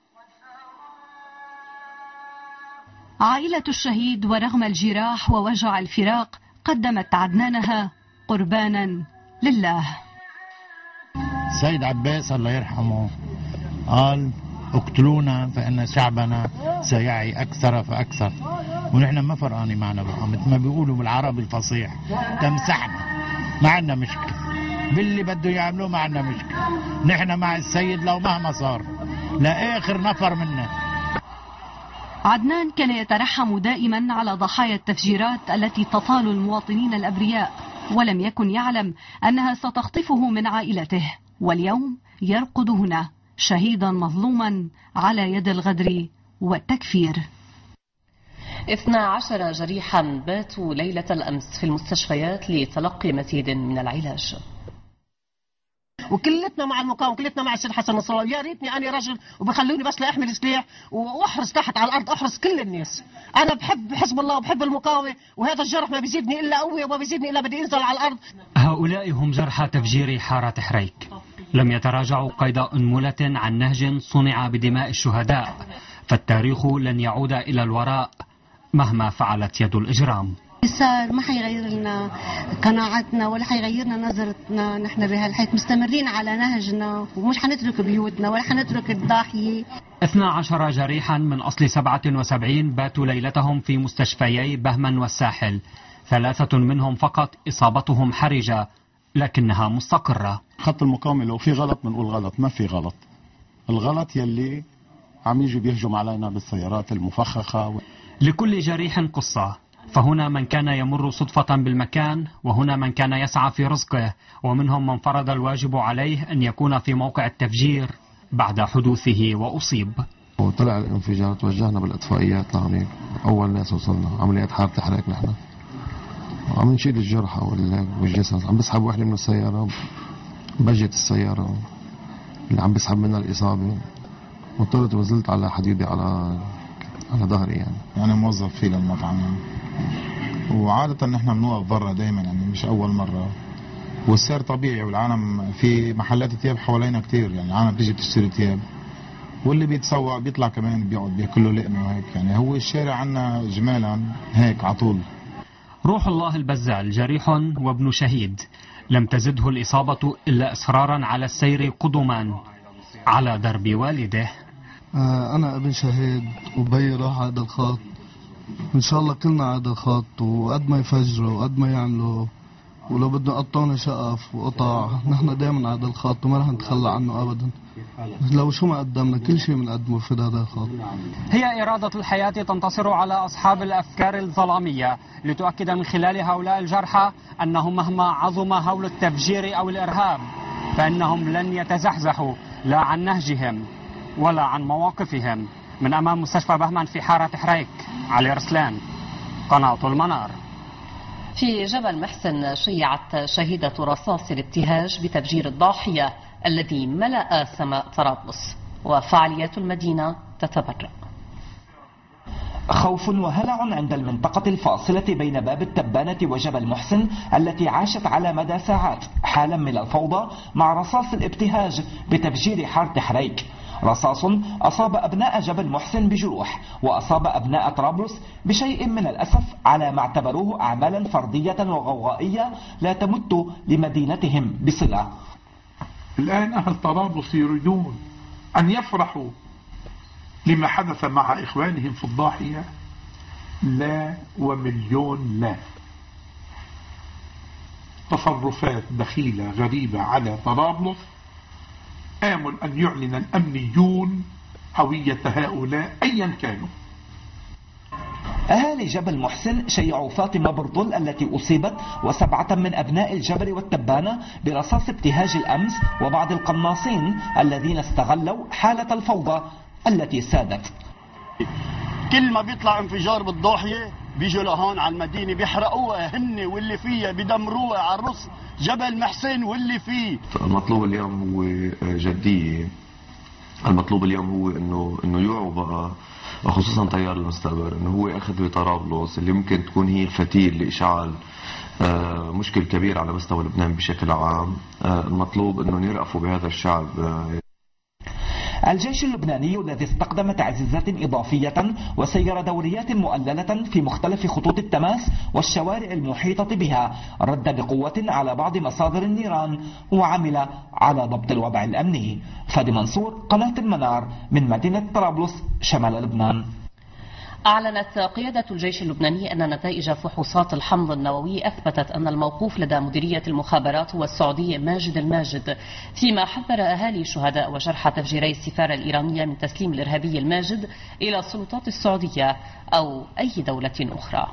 عائلة الشهيد ورغم الجراح ووجع الفراق قدمت عدنانها قربانا لله. سيد عباس الله يرحمه قال اقتلونا فإن شعبنا سيعي أكثر فأكثر، ونحن ما فرقاني معنا بقى، مثل ما بيقولوا بالعربي الفصيح تمسحنا، ما عندنا مشكلة باللي بده يعملوه، ما عندنا مشكلة، نحن مع السيد لو مهما صار لآخر نفر منا. عدنان كان يترحم دائما على ضحايا التفجيرات التي تطال المواطنين الأبرياء، ولم يكن يعلم أنها ستخطفه من عائلته، واليوم يرقد هنا شهيدا مظلوما على يد الغدر والتكفير. 12 جريحا باتوا ليلة الأمس في المستشفيات لتلقي مزيد من العلاج. وكلتنا مع المقاومه، كلتنا مع السيد حسن نصر الله. يا ريتني انا رجل وبخلوني بس لاحمل سلاح واحرس تحت على الارض، احرس كل الناس. انا بحب حزب الله وبحب المقاومه، وهذا الجرح ما بيزيدني الا قوه وما بيزيدني الا بدي انزل على الارض. هؤلاء هم جرحى تفجير حارة حريك، لم يتراجعوا قيد أنملة عن نهج صنع بدماء الشهداء، فالتاريخ لن يعود إلى الوراء مهما فعلت يد الإجرام. صار ما حيغير لنا قناعتنا ولا حيغيرنا نظرتنا، نحن بهالحياة مستمرين على نهجنا ومش حنترك بيوتنا ولا حنترك الضاحية. 12 جريحا من أصل 77 باتوا ليلتهم في مستشفيي بهمن والساحل، 3 منهم فقط إصابتهم حرجة لكنها مستقرة. خط المقاومة لو في غلط بنقول غلط، ما في غلط. الغلط يلي عم يجي بيهجم علينا بالسيارات المفخخة. لكل جريح قصة، فهنا من كان يمر صدفة بالمكان، وهنا من كان يسعى في رزقه، ومنهم من فرض الواجب عليه أن يكون في موقع التفجير بعد حدوثه وأصيب. وطلع الانفجار توجهنا بالإطفائيات لهونيك، أول ناس وصلنا عمليات حارة حريك. نحن عم نشيل الجرحى والجسد، عم بسحب وحدة من السيارة، بجت السيارة اللي عم بسحب منها الإصابة، وطلعت ونزلت على حديدي على ظهري. يعني موظف في للمطعم، وعادة نحن بنوقف برا دائما، يعني مش أول مرة، والسير طبيعي، والعالم في محلات ثياب حوالينا كتير، يعني العالم بتيجي بتشتري ثياب، واللي بيتسوق بيطلع كمان بيقعد بياكل له لقمة وهيك. يعني هو الشارع عنا جمالا هيك عطول. روح الله البزال جريح وابن شهيد، لم تزده الإصابة إلا إصرارا على السير قدما على درب والده. أنا ابن شهيد وبي راح على هذا الخط، إن شاء الله كلنا على هذا الخط، وقد ما يفجروا وقد ما يعملوا، ولو بدنا يقطعونا شقف وقطع، نحن دائما على هذا الخط وما رح نتخلى عنه أبدا. لو شو ما قدمنا كل شيء بنقدمه في هذا الخط. هي إرادة الحياة تنتصر على أصحاب الأفكار الظلامية، لتؤكد من خلال هؤلاء الجرحى أنهم مهما عظم هول التفجير أو الإرهاب فإنهم لن يتزحزحوا لا عن نهجهم ولا عن مواقفهم. من أمام مستشفى بهمن في حارة حريك، علي رسلان، قناة المنار. في جبل محسن شيعت شهيدة رصاص الابتهاج بتفجير الضاحية الذي ملأ سماء طرابلس، وفعاليات المدينة تتبرأ. خوف وهلع عند المنطقة الفاصلة بين باب التبانة وجبل محسن التي عاشت على مدى ساعات حالا من الفوضى مع رصاص الابتهاج بتفجير حارة حريك. رصاص أصاب أبناء جبل محسن بجروح، وأصاب أبناء طرابلس بشيء من الأسف على ما اعتبروه أعمالا فردية وغوغائية لا تمت لمدينتهم بصلة. الآن أهل طرابلس يريدون أن يفرحوا لما حدث مع إخوانهم في الضاحية؟ لا ومليون لا. تصرفات دخيلة غريبة على طرابلس. آمل أن يعلن الأمنيون هوية هؤلاء أيا كانوا. أهالي جبل محسن شيعوا فاطمة برضل التي أصيبت و7 من أبناء الجبل والتبانة برصاص ابتهاج الأمس، وبعض القناصين الذين استغلوا حالة الفوضى التي سادت. كل ما بيطلع انفجار بالضاحية بيجوا لهون على المدينة بيحرقوها هن واللي فيها، بدمروها على الرص جبل محسن واللي فيه. المطلوب اليوم هو جدية. المطلوب اليوم هو انه يوعوا بقى، وخصوصا تيار المستقبل، انه هو اخذ بطرابلس اللي ممكن تكون هي الفتيل لاشعال مشكل كبير على مستوى لبنان بشكل عام. المطلوب انه يرأفوا بهذا الشعب. الجيش اللبناني الذي استقدم تعزيزات إضافية وسير دوريات مؤللة في مختلف خطوط التماس والشوارع المحيطة بها، رد بقوة على بعض مصادر النيران وعمل على ضبط الوضع الأمني. فادي منصور، قناة المنار، من مدينة طرابلس شمال لبنان. أعلنت قيادة الجيش اللبناني أن نتائج فحوصات الحمض النووي أثبتت أن الموقوف لدى مديرية المخابرات هو السعودي ماجد الماجد، فيما حذر أهالي شهداء وجرحى تفجيري السفارة الإيرانية من تسليم الإرهابي الماجد إلى السلطات السعودية أو أي دولة أخرى.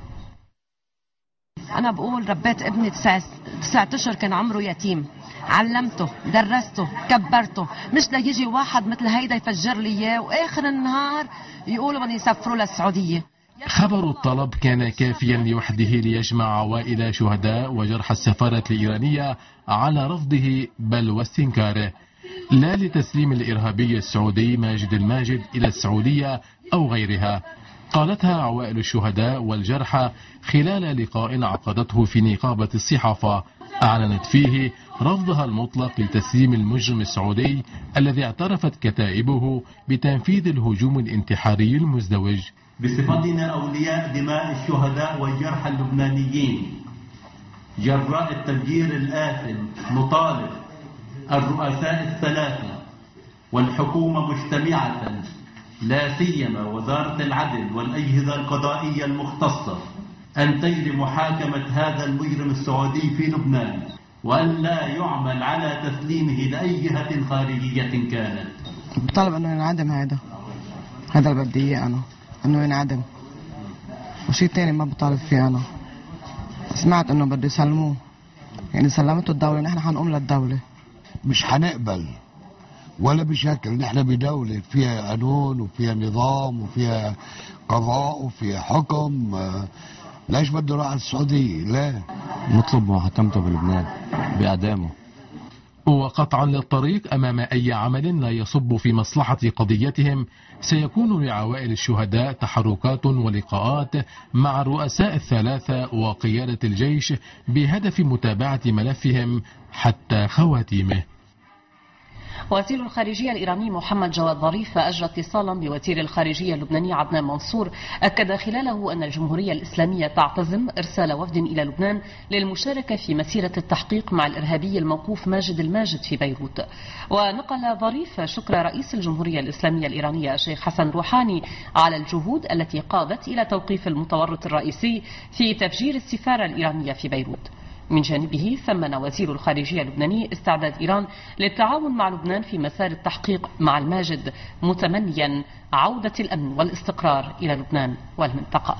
أنا بقول ربيت ابني 9 أشهر كان عمره يتيم، علمته، درسته، كبرته، مش ليجي واحد مثل هيدا يفجر لي اياه واخر النهار يقولوا بدهم يسافروا للسعوديه. خبر الطلب كان كافيا لوحده ليجمع عوائل شهداء وجرحى السفارة الإيرانية على رفضه بل واستنكاره، لا لتسليم الإرهابي السعودي ماجد الماجد إلى السعودية أو غيرها. قالتها عوائل الشهداء والجرحى خلال لقاء عقدته في نقابة الصحافة، أعلنت فيه رفضها المطلق لتسليم المجرم السعودي الذي اعترفت كتائبه بتنفيذ الهجوم الانتحاري المزدوج. بصفتنا أولياء دماء الشهداء والجرحى اللبنانيين جراء التفجير الآثم نطالب الرؤساء الثلاثة والحكومة مجتمعة، لا سيما وزارة العدل والأجهزة القضائية المختصة، أن تجري محاكمة هذا المجرم السعودي في لبنان، وأن لا يعمل على تسليمه لأي جهة خارجية كانت. بطلب أنه ينعدم هذا اللي بدي إياه أنا، أنه ينعدم، وشيء تاني ما بطالب فيه أنا. سمعت أنه بده يسلموه، يعني سلمته الدولة، نحن حنقوم للدولة. مش حنقبل ولا بشكل، نحن بدولة فيها قانون وفيها نظام وفيها قضاء وفيها حكم. ليش بده يروح على السعودية؟ لا، نطلب محاكمته بلبنان بإعدامه. وقطعا للطريق أمام أي عمل لا يصب في مصلحة قضيتهم، سيكون لعوائل الشهداء تحركات ولقاءات مع الرؤساء الثلاثة وقيادة الجيش بهدف متابعة ملفهم حتى خواتيمه. وزير الخارجية الإيراني محمد جواد ظريف أجرى اتصالا بوزير الخارجية اللبناني عدنان منصور، أكد خلاله أن الجمهورية الإسلامية تعتزم إرسال وفد إلى لبنان للمشاركة في مسيرة التحقيق مع الإرهابي الموقوف ماجد الماجد في بيروت. ونقل ظريف شكر رئيس الجمهورية الإسلامية الإيرانية الشيخ حسن روحاني على الجهود التي قادت إلى توقيف المتورط الرئيسي في تفجير السفارة الإيرانية في بيروت. من جانبه ثمن وزير الخارجية اللبناني استعداد إيران للتعاون مع لبنان في مسار التحقيق مع الماجد، متمنيا عودة الأمن والاستقرار إلى لبنان والمنطقة.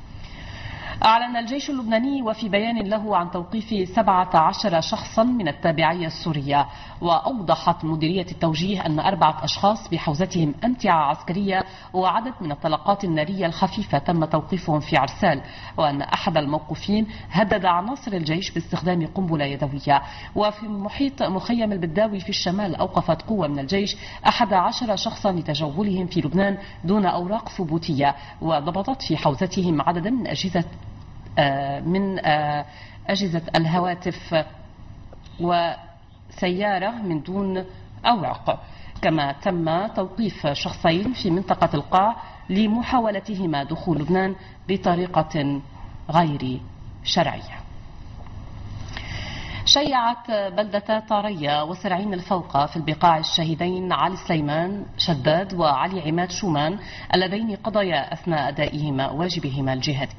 أعلن الجيش اللبناني وفي بيان له عن توقيف 17 شخصا من التابعية السورية، وأوضحت مديرية التوجيه أن 4 أشخاص بحوزتهم أمتعة عسكرية وعدد من الطلقات النارية الخفيفة تم توقيفهم في عرسال، وأن أحد الموقوفين هدد عناصر الجيش باستخدام قنبلة يدوية. وفي محيط مخيم البداوي في الشمال أوقفت قوة من الجيش 11 شخصا لتجولهم في لبنان دون أوراق ثبوتية، وضبطت في حوزتهم عددا من أجهزة الهواتف وسيارة من دون أوراق. كما تم توقيف شخصين في منطقة القاع لمحاولتهما دخول لبنان بطريقة غير شرعية. شيعت بلدة طارية وسرعين الفوقة في البقاع الشهيدين علي سليمان شداد وعلي عماد شومان اللذين قضيا أثناء أدائهما واجبهما الجهادي.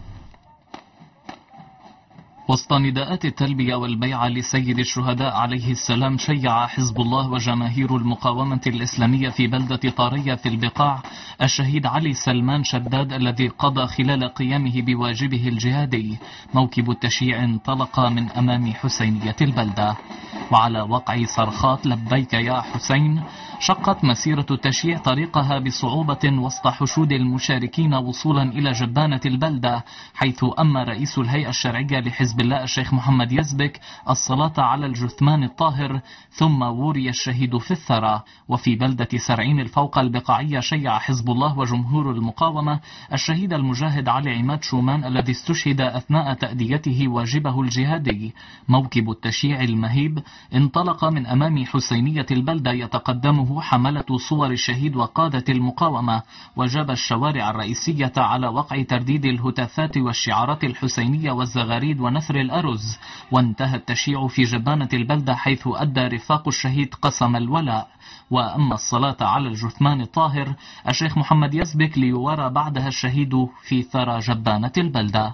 وسط نداءات التلبية والبيعة لسيد الشهداء عليه السلام، شيع حزب الله وجماهير المقاومة الإسلامية في بلدة طارية في البقاع الشهيد علي سلمان شداد الذي قضى خلال قيامه بواجبه الجهادي. موكب التشييع انطلق من أمام حسينية البلدة، وعلى وقع صرخات لبيك يا حسين شقت مسيرة التشييع طريقها بصعوبة وسط حشود المشاركين وصولا إلى جبانة البلدة، حيث أما رئيس الهيئة الشرعية لحزب الله الشيخ محمد يزبك الصلاة على الجثمان الطاهر، ثم وري الشهيد في الثرى. وفي بلدة سرعين الفوق البقاعية شيع حزب الله وجمهور المقاومة الشهيد المجاهد علي عماد شومان الذي استشهد أثناء تأديته واجبه الجهادي. موكب التشييع المهيب انطلق من أمام حسينية البلدة يتقدمه حملة صور الشهيد وقادة المقاومة، وجاب الشوارع الرئيسية على وقع ترديد الهتافات والشعارات الحسينية والزغاريد ونثر الأرز. وانتهى التشييع في جبانة البلدة حيث أدى رفاق الشهيد قسم الولاء. وأما الصلاة على الجثمان الطاهر الشيخ محمد يزبك ليورى بعدها الشهيد في ثرى جبانة البلدة.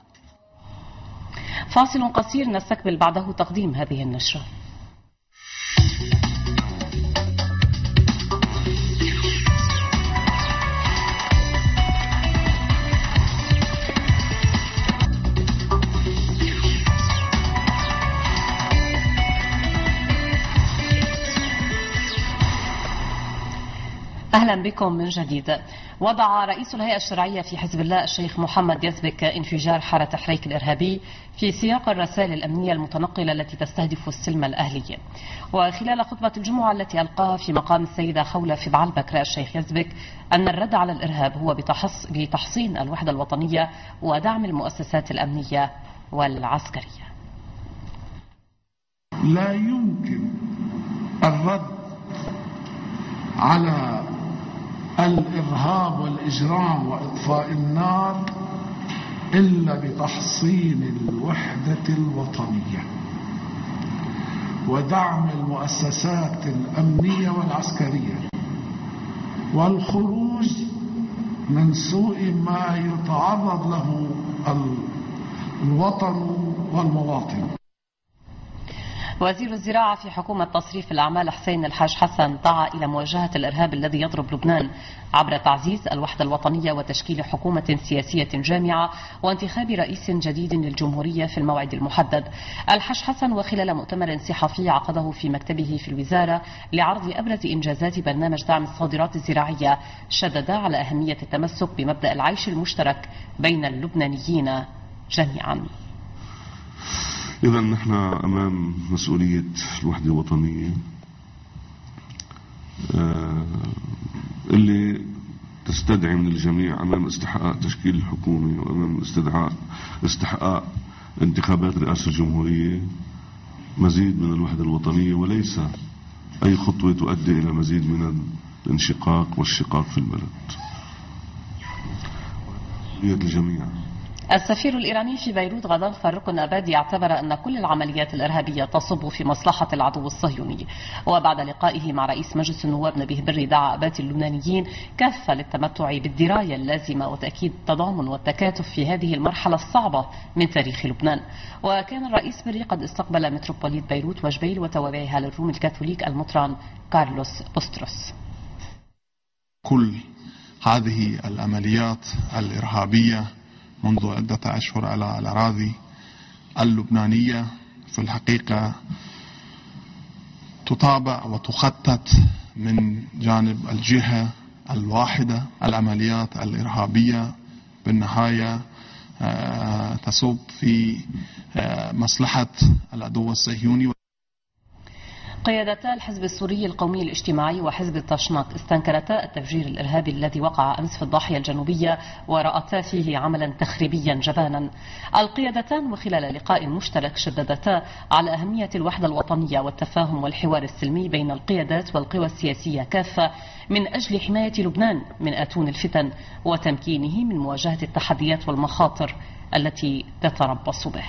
فاصل قصير نستقبل بعده تقديم هذه النشرة. أهلا بكم من جديد. وضع رئيس الهيئة الشرعية في حزب الله الشيخ محمد يزبك انفجار حارة حريك الإرهابي في سياق الرسائل الأمنية المتنقلة التي تستهدف السلم الأهلي. وخلال خطبة الجمعة التي ألقاها في مقام السيدة خولة في بعلبك الشيخ يزبك أن الرد على الإرهاب هو بتحصين الوحدة الوطنية ودعم المؤسسات الأمنية والعسكرية. لا يمكن الرد على الإرهاب والإجرام وإطفاء النار إلا بتحصين الوحدة الوطنية ودعم المؤسسات الأمنية والعسكرية والخروج من سوء ما يتعرض له الوطن والمواطن. وزير الزراعة في حكومة تصريف الأعمال حسين الحاج حسن دعا إلى مواجهة الإرهاب الذي يضرب لبنان عبر تعزيز الوحدة الوطنية وتشكيل حكومة سياسية جامعة وانتخاب رئيس جديد للجمهورية في الموعد المحدد. الحاج حسن وخلال مؤتمر صحفي عقده في مكتبه في الوزارة لعرض أبرز إنجازات برنامج دعم الصادرات الزراعية شدد على أهمية التمسك بمبدأ العيش المشترك بين اللبنانيين جميعا. إذا نحن أمام مسؤولية الوحدة الوطنية اللي تستدعي من الجميع أمام استحقاق تشكيل الحكومة وأمام استحقاق انتخابات رئاسة الجمهورية مزيد من الوحدة الوطنية، وليس أي خطوة تؤدي إلى مزيد من الانشقاق والشقاق في البلد. الجميع. السفير الإيراني في بيروت غضنفر الركن أبادي اعتبر أن كل العمليات الإرهابية تصب في مصلحة العدو الصهيوني. وبعد لقائه مع رئيس مجلس النواب نبيه بري دعا أبادي اللبنانيين كافة للتمتع بالدراية اللازمة وتأكيد التضامن والتكاتف في هذه المرحلة الصعبة من تاريخ لبنان. وكان الرئيس بري قد استقبل متروبوليت بيروت وجبيل وتوابعها للروم الكاثوليك المطران كارلوس بوستروس. كل هذه العمليات الإرهابية منذ عدة أشهر على الأراضي اللبنانية في الحقيقة تتابع وتخطط من جانب الجهة الواحدة. العمليات الإرهابية بالنهاية تصب في مصلحة العدو الصهيوني. قيادتا الحزب السوري القومي الاجتماعي وحزب التشناق استنكرتا التفجير الإرهابي الذي وقع أمس في الضاحية الجنوبية ورأتا فيه عملا تخريبيا جبانا. القيادتان وخلال لقاء مشترك شددتا على أهمية الوحدة الوطنية والتفاهم والحوار السلمي بين القيادات والقوى السياسية كافة من أجل حماية لبنان من آتون الفتن وتمكينه من مواجهة التحديات والمخاطر التي تتربص به.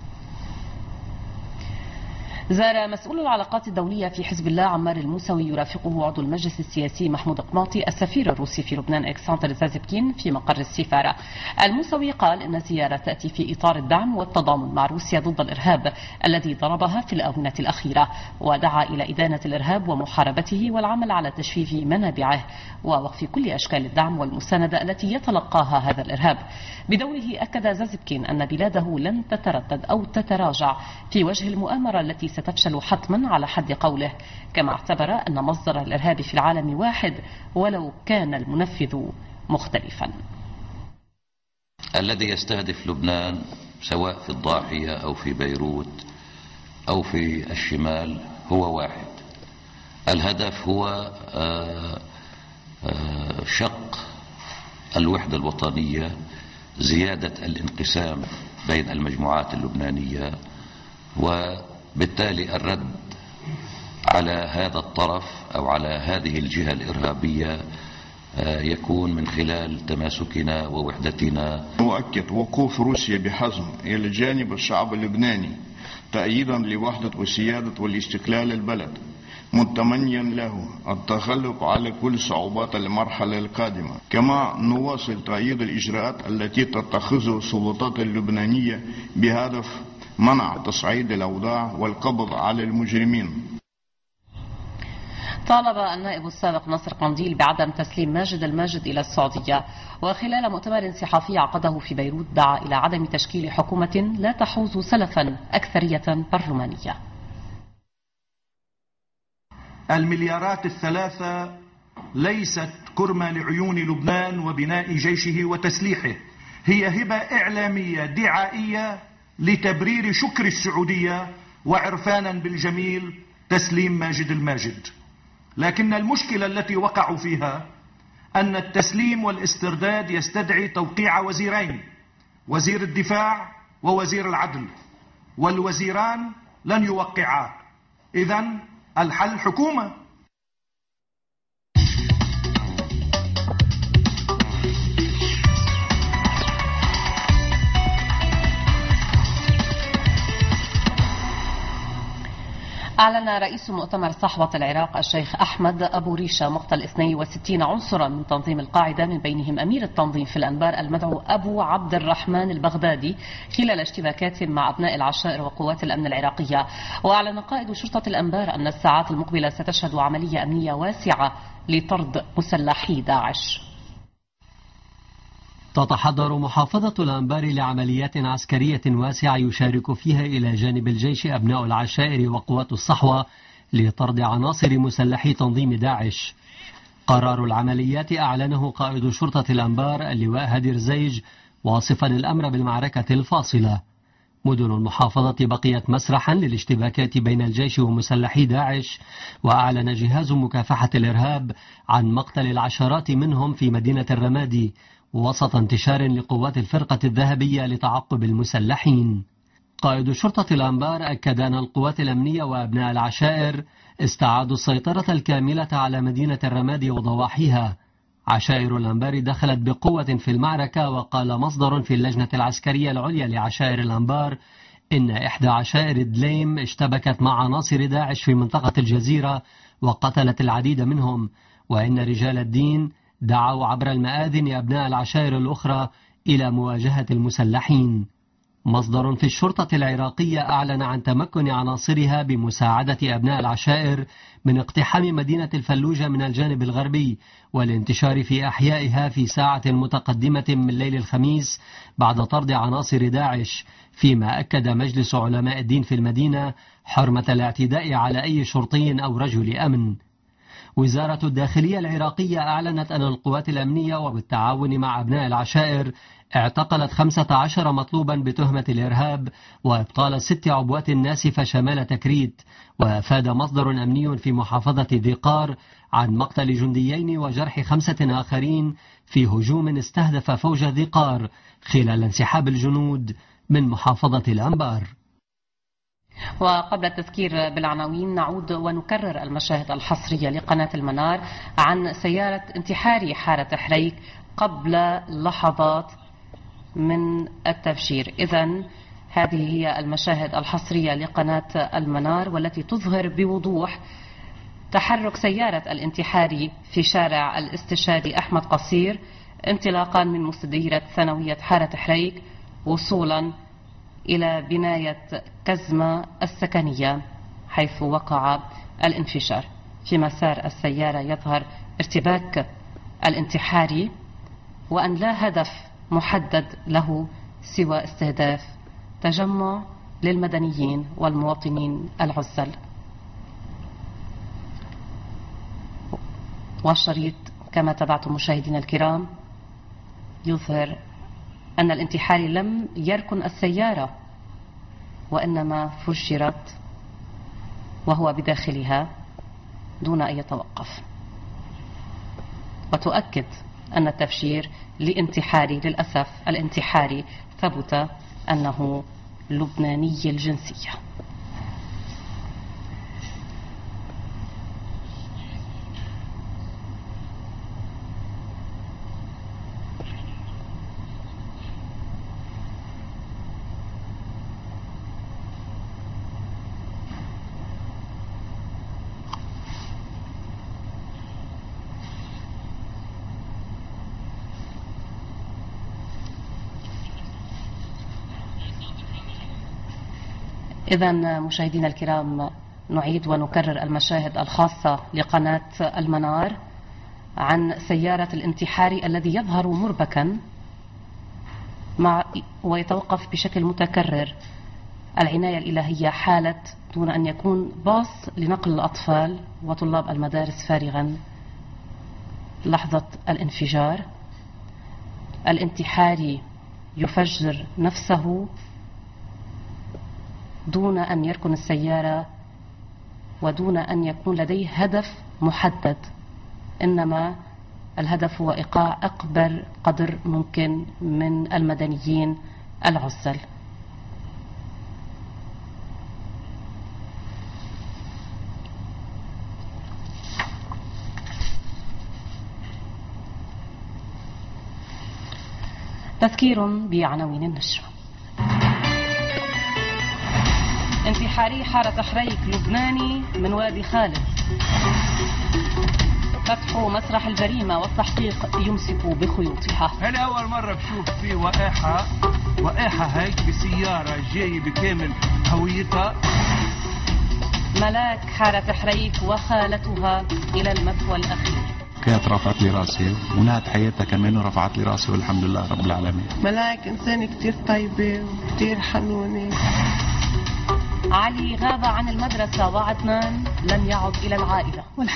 زار مسؤول العلاقات الدولية في حزب الله عمار الموسوي يرافقه عضو المجلس السياسي محمود قماطي السفير الروسي في لبنان إكسندر زازبكين في مقر السفارة. الموسوي قال إن الزيارة تأتي في إطار الدعم والتضامن مع روسيا ضد الإرهاب الذي ضربها في الآونة الأخيرة، ودعا إلى إدانة الإرهاب ومحاربته والعمل على تجفيف منابعه ووقف كل أشكال الدعم والمساندة التي يتلقاها هذا الإرهاب. بدوره أكد زازبكين أن بلاده لن تتردد أو تتراجع في وجه المؤامرة التي ستفشل حتما على حد قوله، كما اعتبر أن مصدر الإرهاب في العالم واحد ولو كان المنفذ مختلفا. الذي يستهدف لبنان سواء في الضاحية أو في بيروت أو في الشمال هو واحد. الهدف هو شق الوحدة الوطنية، زيادة الانقسام بين المجموعات اللبنانية، وبالتالي الرد على هذا الطرف أو على هذه الجهة الإرهابية يكون من خلال تماسكنا ووحدتنا. نؤكد وقوف روسيا بحزم إلى جانب الشعب اللبناني تأييدا لوحدة وسيادة والاستقلال البلد، متمنيا له التغلب على كل صعوبات المرحلة القادمة. كما نواصل تأييد الإجراءات التي تتخذها السلطات اللبنانية بهدف منع تصعيد الأوضاع والقبض على المجرمين. طالب النائب السابق ناصر قنديل بعدم تسليم ماجد الماجد إلى السعودية، وخلال مؤتمر صحفي عقده في بيروت دعا إلى عدم تشكيل حكومة لا تحوز سلفا أكثرية برلمانية. المليارات الثلاثة ليست كرمة لعيون لبنان وبناء جيشه وتسليحه، هي هبة إعلامية دعائية لتبرير شكر السعودية وعرفانا بالجميل تسليم ماجد الماجد. لكن المشكلة التي وقعوا فيها أن التسليم والاسترداد يستدعي توقيع وزيرين، وزير الدفاع ووزير العدل، والوزيران لن يوقعا. إذن الحل حكومة. أعلن رئيس مؤتمر صحوة العراق الشيخ أحمد أبو ريشة مقتل 62 عنصرا من تنظيم القاعدة، من بينهم أمير التنظيم في الأنبار المدعو أبو عبد الرحمن البغدادي، خلال اشتباكاتهم مع أبناء العشائر وقوات الأمن العراقية. وأعلن قائد شرطة الأنبار أن الساعات المقبلة ستشهد عملية أمنية واسعة لطرد مسلحي داعش. تتحضر محافظة الأنبار لعمليات عسكرية واسعة يشارك فيها إلى جانب الجيش أبناء العشائر وقوات الصحوة لطرد عناصر مسلحي تنظيم داعش. قرار العمليات أعلنه قائد شرطة الأنبار اللواء هادي رزيج، واصفا الأمر بالمعركة الفاصلة. مدن المحافظة بقيت مسرحا للاشتباكات بين الجيش ومسلحي داعش، وأعلن جهاز مكافحة الإرهاب عن مقتل العشرات منهم في مدينة الرمادي، وسط انتشار لقوات الفرقة الذهبية لتعقب المسلحين. قائد شرطة الأنبار أكد أن القوات الأمنية وأبناء العشائر استعادوا السيطرة الكاملة على مدينة الرمادي وضواحيها. عشائر الأنبار دخلت بقوة في المعركة، وقال مصدر في اللجنة العسكرية العليا لعشائر الأنبار إن إحدى عشائر دليم اشتبكت مع عناصر داعش في منطقة الجزيرة وقتلت العديد منهم، وإن رجال الدين دعوا عبر المآذن أبناء العشائر الأخرى إلى مواجهة المسلحين. مصدر في الشرطة العراقية أعلن عن تمكن عناصرها بمساعدة أبناء العشائر من اقتحام مدينة الفلوجة من الجانب الغربي والانتشار في أحيائها في ساعة متقدمة من ليل الخميس بعد طرد عناصر داعش، فيما أكد مجلس علماء الدين في المدينة حرمة الاعتداء على أي شرطي أو رجل أمن. وزارة الداخلية العراقية أعلنت أن القوات الأمنية وبالتعاون مع أبناء العشائر اعتقلت 15 مطلوبا بتهمة الإرهاب وإبطال 6 عبوات ناسفة شمال تكريت. وأفاد مصدر أمني في محافظة ذي قار عن مقتل جنديين وجرح 5 آخرين في هجوم استهدف فوج ذي قار خلال انسحاب الجنود من محافظة الأنبار. وقبل التذكير بالعناوين نعود ونكرر المشاهد الحصرية لقناة المنار عن سيارة انتحاري حارة حريك قبل لحظات من التفجير. إذن هذه هي المشاهد الحصرية لقناة المنار والتي تظهر بوضوح تحرك سيارة الانتحاري في شارع الاستشهادي أحمد قصير انطلاقا من مستديرة ثانوية حارة حريك وصولا إلى بناية كزمة السكنية حيث وقع الانفجار. في مسار السيارة يظهر ارتباك الانتحاري وأن لا هدف محدد له سوى استهداف تجمع للمدنيين والمواطنين العزل. والشريط كما تابعتم مشاهدينا الكرام يظهر أن الانتحاري لم يركن السيارة وإنما فجرت وهو بداخلها دون أن يتوقف، وتؤكد أن التفجير لانتحاري للأسف الانتحاري ثبت أنه لبناني الجنسية. إذن مشاهدينا الكرام نعيد ونكرر المشاهد الخاصة لقناة المنار عن سيارة الانتحاري الذي يظهر مربكا ويتوقف بشكل متكرر. العناية الإلهية حالت دون أن يكون باص لنقل الأطفال وطلاب المدارس فارغا لحظة الانفجار. الانتحاري يفجر نفسه دون أن يركن السيارة ودون أن يكون لديه هدف محدد، إنما الهدف هو إيقاع أكبر قدر ممكن من المدنيين العزل. تذكير بعناوين النشرة. انتحاري حارة حريك لبناني من وادي خالد. فتح مسرح الجريمة والتحقيق يمسك بخيوطها. هلا أول مرة بشوف في وقاحة هيك بسيارة جاي بكامل هويتها. ملاك حارة حريك وخالتها إلى المثوى الأخير. كانت رفعت لي راسي ونهت حياتها كمان ورفعت لي راسي والحمد لله رب العالمين. ملاك إنسانة كتير طيبة وكتير حنونة. علي غاب عن المدرسة وعدنان لم يعد إلى العائلة.